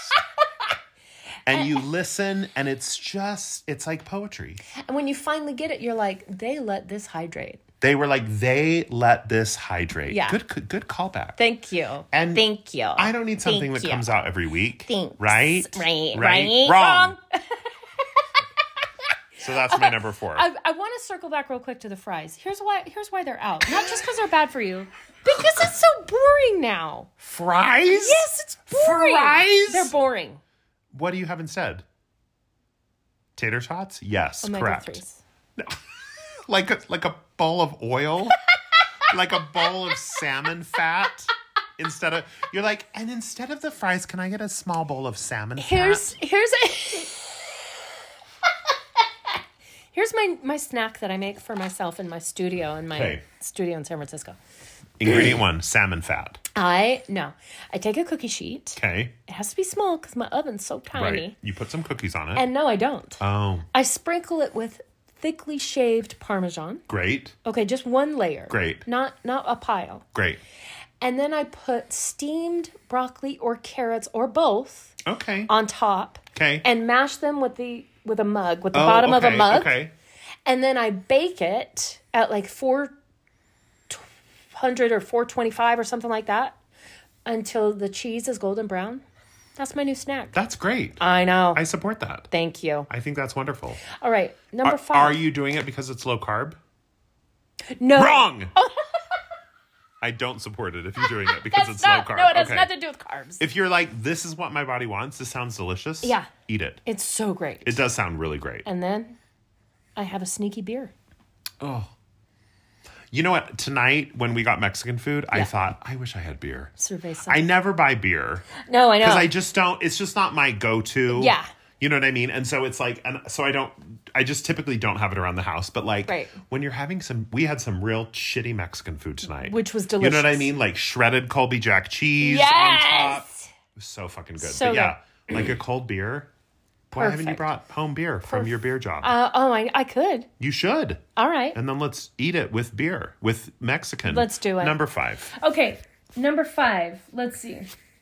And you listen, and it's just, it's like poetry. And when you finally get it, you're like, they let this hydrate. They were like, they let this hydrate. Yeah. Good, good, good callback. Thank you. And Thank you. I don't need something Thank that you. comes out every week. Thanks. Right? Right, Right? right. Wrong. Wrong. So that's my number four. I, I want to circle back real quick to the fries. Here's why. Here's why they're out. Not just because they're bad for you, because it's so boring now. Fries? Yes, it's boring. Fries? They're boring. What do you have instead? Tater tots? Yes, Omega correct. threes. Like a like a bowl of oil, like a bowl of salmon fat. Instead of you're like, and instead of the fries, can I get a small bowl of salmon Here's fat? here's a here's my my snack that I make for myself in my studio in my Okay. studio in San Francisco. Ingredient one: salmon fat. I no, I take a cookie sheet. Okay, It has to be small because my oven's so tiny. right. You put some cookies on it. And no, I don't. oh, I sprinkle it with thickly shaved Parmesan. great, Okay, just one layer. Great. Not not a pile. great. And then I put steamed broccoli or carrots or both Okay, on top. okay. And mash them with the with a mug, with the Oh, bottom of a okay, mug. Okay. And then I bake it at like four hundred or four twenty-five or something like that until the cheese is golden brown. That's my new snack. That's great. I know. I support that. Thank you. I think that's wonderful. All right, number Are, five. are you doing it because it's low carb? No. Wrong. I don't support it if you're doing it because That's it's not, low carb. no, it has Okay. nothing to do with carbs. If you're like, this is what my body wants, this sounds delicious. Yeah. Eat it. It's so great. It does sound really great. And then I have a sneaky beer. Oh. You know what? Tonight, when we got Mexican food, I Yeah. thought, I wish I had beer. Cerveza. I never buy beer no, I know. because I just don't, it's just not my go-to. Yeah. You know what I mean? And so it's like, and so I don't, I just typically don't have it around the house. But like, Right. when you're having some, we had some real shitty Mexican food tonight. Which was You know what I delicious. mean? Like shredded Colby Jack cheese Yes! on top. It was so fucking good. So but yeah, like a cold beer. Why haven't you Perfect. brought home beer from your beer job? Uh, oh, I, I could. you should. All right. And then let's eat it with beer, with Mexican. Let's do it. Number five. Okay, number five. Let's see.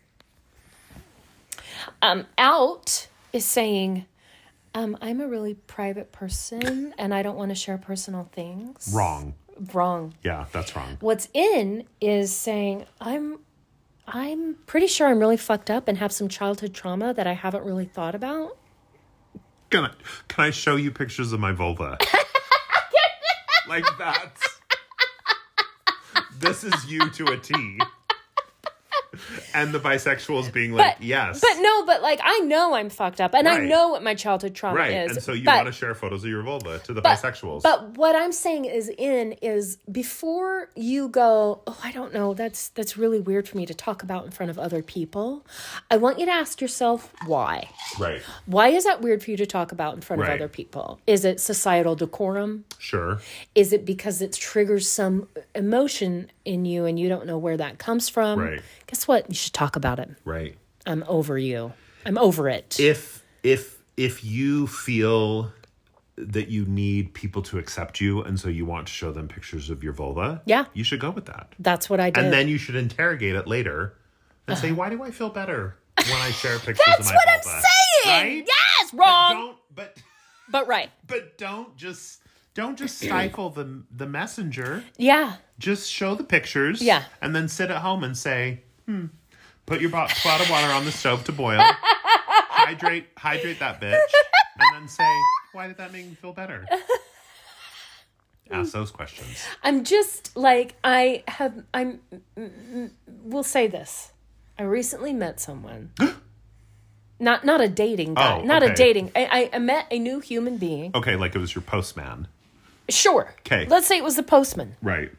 Um, Out is saying, um, I'm a really private person and I don't want to share personal things. Wrong. Wrong. Yeah, that's wrong. What's in is saying, I'm I'm pretty sure I'm really fucked up and have some childhood trauma that I haven't really thought about. Can I, can I show you pictures of my vulva? Like that. This is you to a T. And the bisexuals being like, But, yes. but no, but like I know I'm fucked up, and I Right. know what my childhood trauma Right. is. And so you but, want to share photos of your vulva to the but, bisexuals. But what I'm saying is in is before you go, oh, I don't know, that's that's really weird for me to talk about in front of other people. I want you to ask yourself why. Right. Why is that weird for you to talk about in front Right. of other people? Is it societal decorum? Sure. Is it because it triggers some emotion in you and you don't know where that comes from? Right. Guess what? You should talk about it. Right. I'm over you. I'm over it. If if if you feel that you need people to accept you and so you want to show them pictures of your vulva, Yeah. you should go with that. That's what I did. And then you should interrogate it later and say, why do I feel better when I share pictures That's of my what I'm vulva? saying. Right? Yes, But wrong. don't but But right. but don't just don't just stifle the the messenger. Yeah. Just show the pictures. Yeah. And then sit at home and say, hmm, put your bo- pot of water on the stove to boil. hydrate hydrate that bitch. And then say, why did that make me feel better? Ask those questions. I'm just like I have I'm we'll say this. I recently met someone. not not a dating guy. Oh, not a okay. dating. I, I I met a new human being. Okay, like it was your postman. Sure. 'Kay. Let's say it was the postman. Right.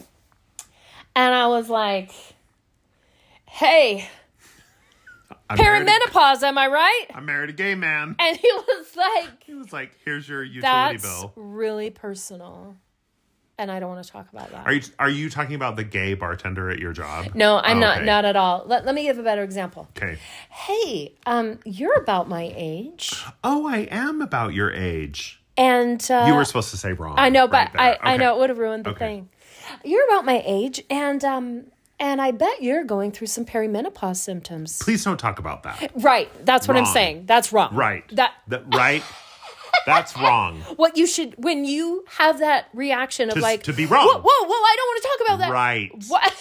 And I was like, hey, I'm married, perimenopause, am I right? I'm married a gay man. And he was like, He was like, here's your utility that's bill. really personal. And I don't want to talk about that. Are you are you talking about the gay bartender at your job? No, I'm Oh, not. okay. Not at all. Let, let me give a better example. Okay. Hey, um, you're about my age, Oh, I am about your age. and uh, You were supposed to say wrong. I know, right but I, there. I Okay. know it would have ruined the Okay. thing. You're about my age, and um, and I bet you're going through some perimenopause symptoms. Please don't talk about that. Right. That's what I'm Wrong. saying. That's wrong. Right. That That right. That's wrong. what you should when you have that reaction of To- like to be wrong. Whoa, whoa, whoa! I don't want to talk about that. Right. What?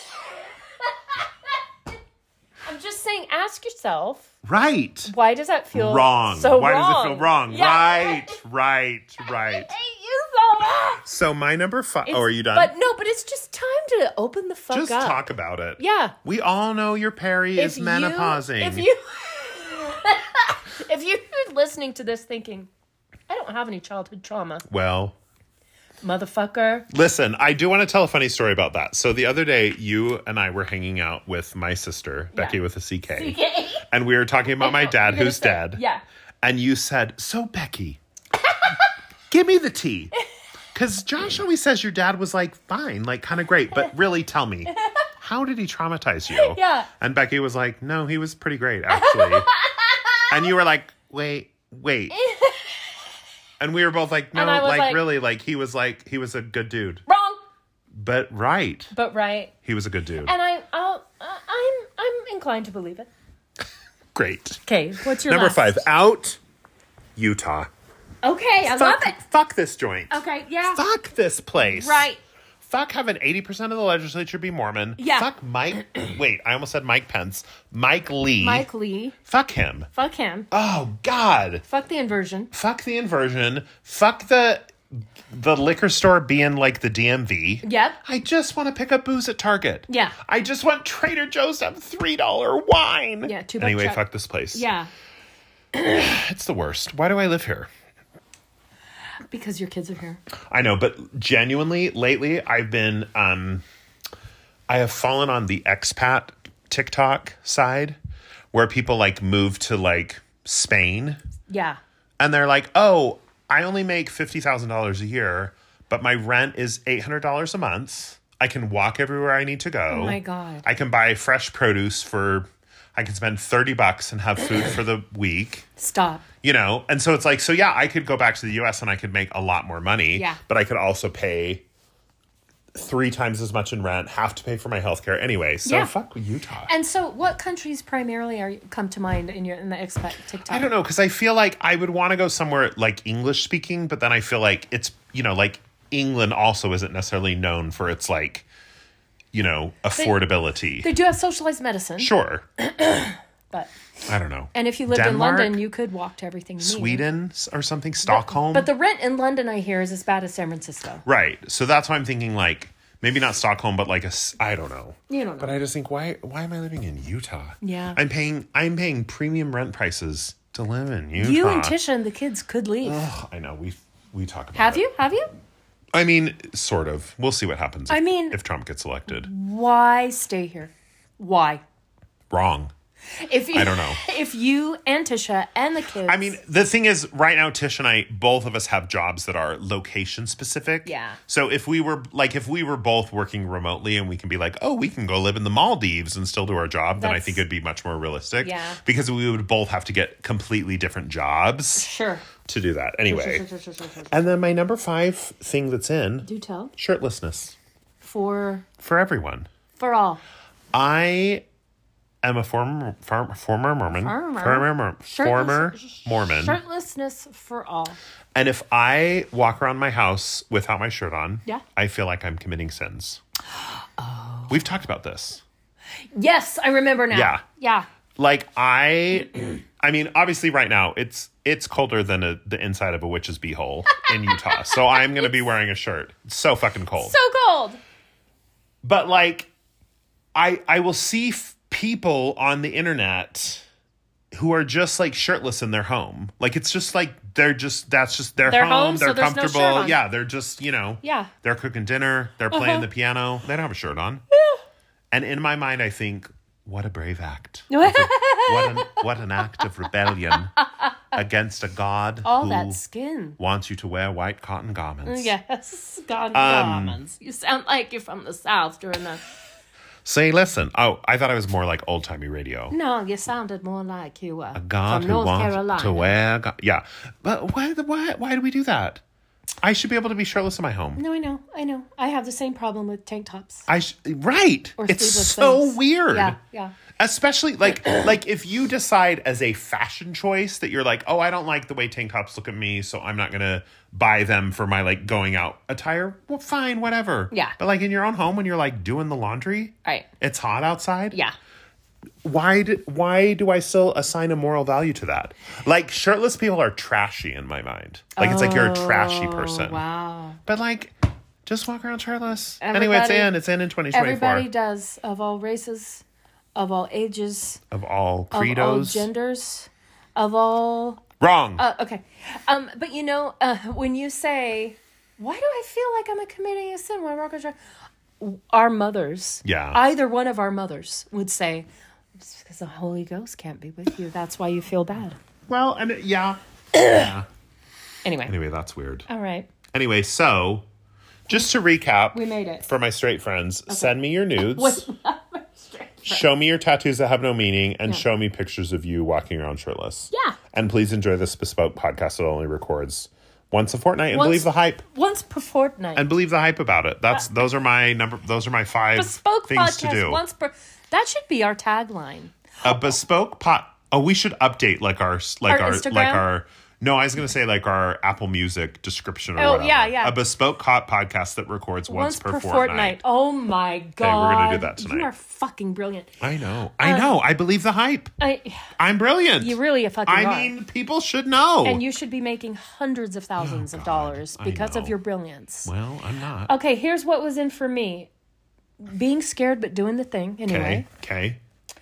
I'm just saying. Ask yourself, Right. why does that feel Wrong. So Why wrong? does it feel wrong? Yeah. Right. Right. Right. I hate you so much. So my number five. Oh, are you done? But no, but it's just time to open the fuck Just up. talk about it. Yeah. We all know your peri is you- menopausing. If you, if you're listening to this thinking, I don't have any childhood trauma, Well, motherfucker. listen, I do want to tell a funny story about that. So the other day, you and I were hanging out with my sister, Becky with a C K, and we were talking about my dad You're who's gonna say- dead. Yeah. And you said, so Becky, give me the tea. Because Josh always says your dad was like, fine, like kind of great. But really, tell me, how did he traumatize you? Yeah. And Becky was like, no, he was pretty great, actually. And you were like, wait, wait. And we were both like, no, And I was like, like- really, like he was like, he was a good dude. Wrong. But right. But right. He was a good dude. And I, I'll, I- I'm, I'm inclined to believe it. Great. Okay. What's your Number last? five, out, Utah. Okay, I fuck, love it. Fuck this joint. Okay. Yeah. Fuck this place. Right. Fuck having eighty percent of the legislature be Mormon. Yeah. Fuck Mike. Wait, I almost said Mike Pence. Mike Lee. Mike Lee. Fuck him. Fuck him. Oh, God. Fuck the inversion. Fuck the inversion. Fuck the the liquor store being like the D M V. Yep. I just want to pick up booze at Target. Yeah. I just want Trader Joe's to have three dollar wine. Yeah, two buck Anyway, chuck. fuck this place. Yeah. It's the worst. Why do I live here? Because your kids are here. I know, but genuinely, lately, I've been, um, I have fallen on the expat TikTok side where people like move to like Spain Yeah. and they're like, oh, I only make fifty thousand dollars a year, but my rent is eight hundred dollars a month. I can walk everywhere I need to go. Oh my God. I can buy fresh produce for, I can spend thirty bucks and have food for the week. Stop. You know, and so it's like, so yeah, I could go back to the U S and I could make a lot more money. Yeah. But I could also pay three times as much in rent, have to pay for my healthcare anyway. So Yeah. fuck Utah. And so, what countries primarily are come to mind in your in the expat TikTok? I don't know, because I feel like I would want to go somewhere like English speaking, but then I feel like it's, you know, like England also isn't necessarily known for its like, you know, affordability. They do have socialized medicine, Sure. but I don't know. and if you lived Denmark? in London, you could walk to everything you need. Sweden or something, Stockholm. But the rent in London, I hear, is as bad as San Francisco. Right. So that's why I'm thinking like maybe not Stockholm, but like a, s- I don't know. You don't know. But I just think, why, why am I living in Utah? Yeah. I'm paying, I'm paying premium rent prices to live in Utah. You and Tisha and the kids could leave. Ugh, I know. We, we talk about Have it. you? Have you? I mean, sort of. We'll see what happens. If, I mean- if Trump gets elected. Why stay here? Why? Wrong. If you, I don't know. If you and Tisha and the kids. I mean, the thing is, right now, Tish and I, both of us have jobs that are location specific. Yeah. So if we were like, if we were both working remotely and we can be like, oh, we can go live in the Maldives and still do our job, then I That's- think it'd be much more realistic. Yeah. Because we would both have to get completely different jobs Sure. to do that. Anyway. Sure, sure, sure, sure, sure, sure. And then my number five thing that's in Do tell. shirtlessness For for everyone. for all. I am a former former, former Mormon. Former. Former, Mor- former Shirtless- Mormon. Shirtlessness for all. And if I walk around my house without my shirt on, Yeah. I feel like I'm committing sins. Oh. We've talked about this. Yes, I remember now. Yeah. Yeah. Like I I mean, obviously right now it's it's colder than a, the inside of a witch's beehole in Utah. So I'm going to be wearing a shirt. It's so fucking cold. So cold. But like I I will see f- people on the internet who are just like shirtless in their home. Like it's just like they're just that's just their They're home, home, so they're there's no comfortable. shirt on. Yeah, they're just, you know. Yeah. They're cooking dinner, they're playing Uh-huh. the piano. They don't have a shirt on. And in my mind I think, what a brave act. What What an what an act of rebellion against a god all who that skin. wants you to wear white cotton garments. Yes. God Um, garments. You sound like you're from the South during the Say, listen. Oh, I thought I was more like old timey radio. No, you sounded more like you were. A god from who North wants Carolina. to wear. Go- yeah, but why? Why? Why do we do that? I should be able to be shirtless in my home. No, I know, I know. I have the same problem with tank tops. I sh- right. Or It's sleeveless so things. weird. Yeah, yeah. Especially like like if you decide as a fashion choice that you're like, oh, I don't like the way tank tops look at me, so I'm not gonna buy them for my like going out attire. Well, fine, whatever. Yeah. But like in your own home when you're like doing the laundry, Right. it's hot outside. Yeah. Why do, why do I still assign a moral value to that? Like shirtless people are trashy in my mind. Like it's like you're a trashy person. Oh, wow. But like just walk around shirtless. anyway, it's Everybody- in. It's in in twenty twenty-four. Everybody does, of all races, of all ages, Of all of all credos. genders, of all. Wrong. Uh, okay, um, but you know, uh, when you say, "Why do I feel like I'm committing a sin when I walk around?" Our mothers, Yeah. either one of our mothers would say, "It's because the Holy Ghost can't be with you. That's why you feel bad." well, and it- yeah. yeah. Anyway, Anyway, that's weird. all right, Anyway, so just to recap, we made it. for my straight friends, send me your nudes. What's Show me your tattoos that have no meaning, and Yeah. show me pictures of you walking around shirtless. Yeah. And please enjoy this bespoke podcast that only records once a fortnight, and Once- believe the hype. once per fortnight? And believe the hype about it. That's those are my number. Those are my five Bespoke things podcast to do. once per. That should be our tagline. A bespoke pot. Oh, we should update like our like Our our, Instagram? like our. No, I was going to say like our Apple Music description or Oh, whatever. yeah, yeah. A bespoke hot podcast that records once, per, fortnight. fortnight. Oh my god! we're gonna do that tonight. You are fucking brilliant. I know. I know. I believe the hype. I, I'm brilliant. you really a fucking I are. mean, people should know. And you should be making hundreds of thousands of dollars I because of know. your brilliance. well, I'm not. Okay, here's what was in for me: being scared but doing the thing anyway. Okay. Okay.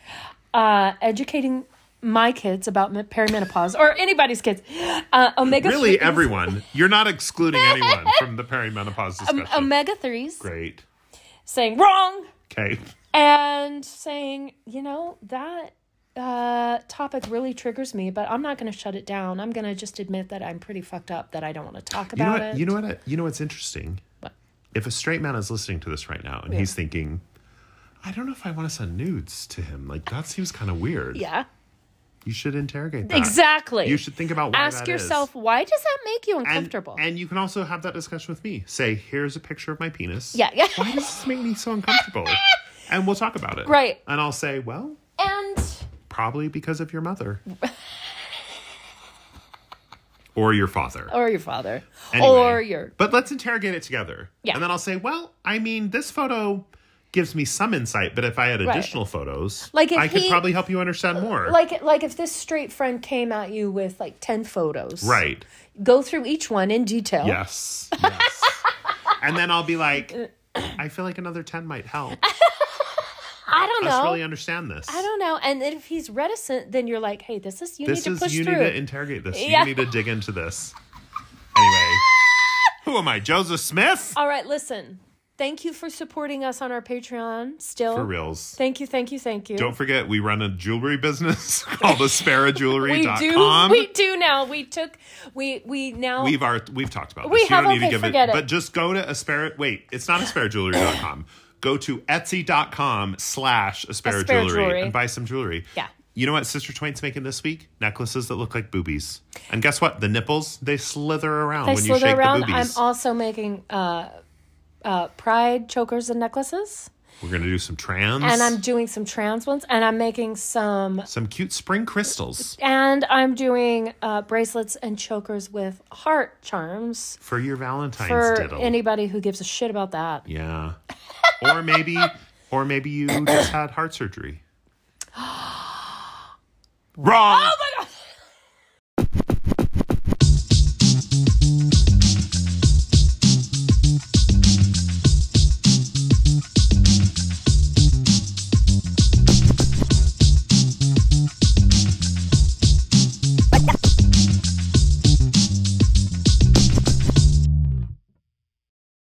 Uh, educating my kids about me- perimenopause or anybody's kids. Uh, omega Really, threes, everyone. You're not excluding anyone from the perimenopause discussion. omega threes, Great. saying wrong. Okay. And saying, you know, that uh, topic really triggers me, but I'm not going to shut it down. I'm going to just admit that I'm pretty fucked up, that I don't want to talk You know about what? it. You know what? I- You know what's interesting? What? If a straight man is listening to this right now and he's thinking, I don't know if I want to send nudes to him. Like that seems kind of weird. Yeah, You should interrogate that. exactly. You should think about why Ask that yourself, is. why does that make you And, uncomfortable? and you can also have that discussion with me. Say, here's a picture of my penis. Yeah, yeah. Why does this make me so uncomfortable? And we'll talk about it. Right. And I'll say, well, And probably because of your mother. Or your father. or your father, Anyway, or your But let's interrogate it together. Yeah. And then I'll say, well, I mean, this photo gives me some insight, but if I had additional photos, Like if I could he- probably help you understand more. like like if this straight friend came at you with like ten photos, right. Go through each one in detail. Yes. Yes. And then I'll be like, I feel like another ten might help. I don't know. Us really understand this. I don't know. And if he's reticent, then you're like, hey, this is, you this need to is, push you through. need to interrogate this. Yeah. You need to dig into this. Anyway, who am I, Joseph Smith? All right, listen. Thank you for supporting us on our Patreon still. For reals. Thank you, thank you, thank you. Don't forget, we run a jewelry business called aspera jewelry we dot do. com. We do now. We took, we, we now. We've our, we've talked about We this. have, you don't okay, need to give forget it, it. But just go to aspera. Wait, it's not aspera jewelry dot com. Go to etsy dot com slash aspera Aspera jewelry jewelry. and buy some jewelry. Yeah. You know what Sister Twain's making this week? Necklaces that look like boobies. And guess what? The nipples, they slither around They when slither you shake around. the boobies. I'm also making uh, uh, pride chokers and necklaces. We're going to do some trans. And I'm doing some trans ones. And I'm making some... Some cute spring crystals. And I'm doing uh, bracelets and chokers with heart charms. For your Valentine's For diddle. anybody who gives a shit about that. Yeah. Or maybe, or maybe you just had heart surgery. Wrong. Oh my God!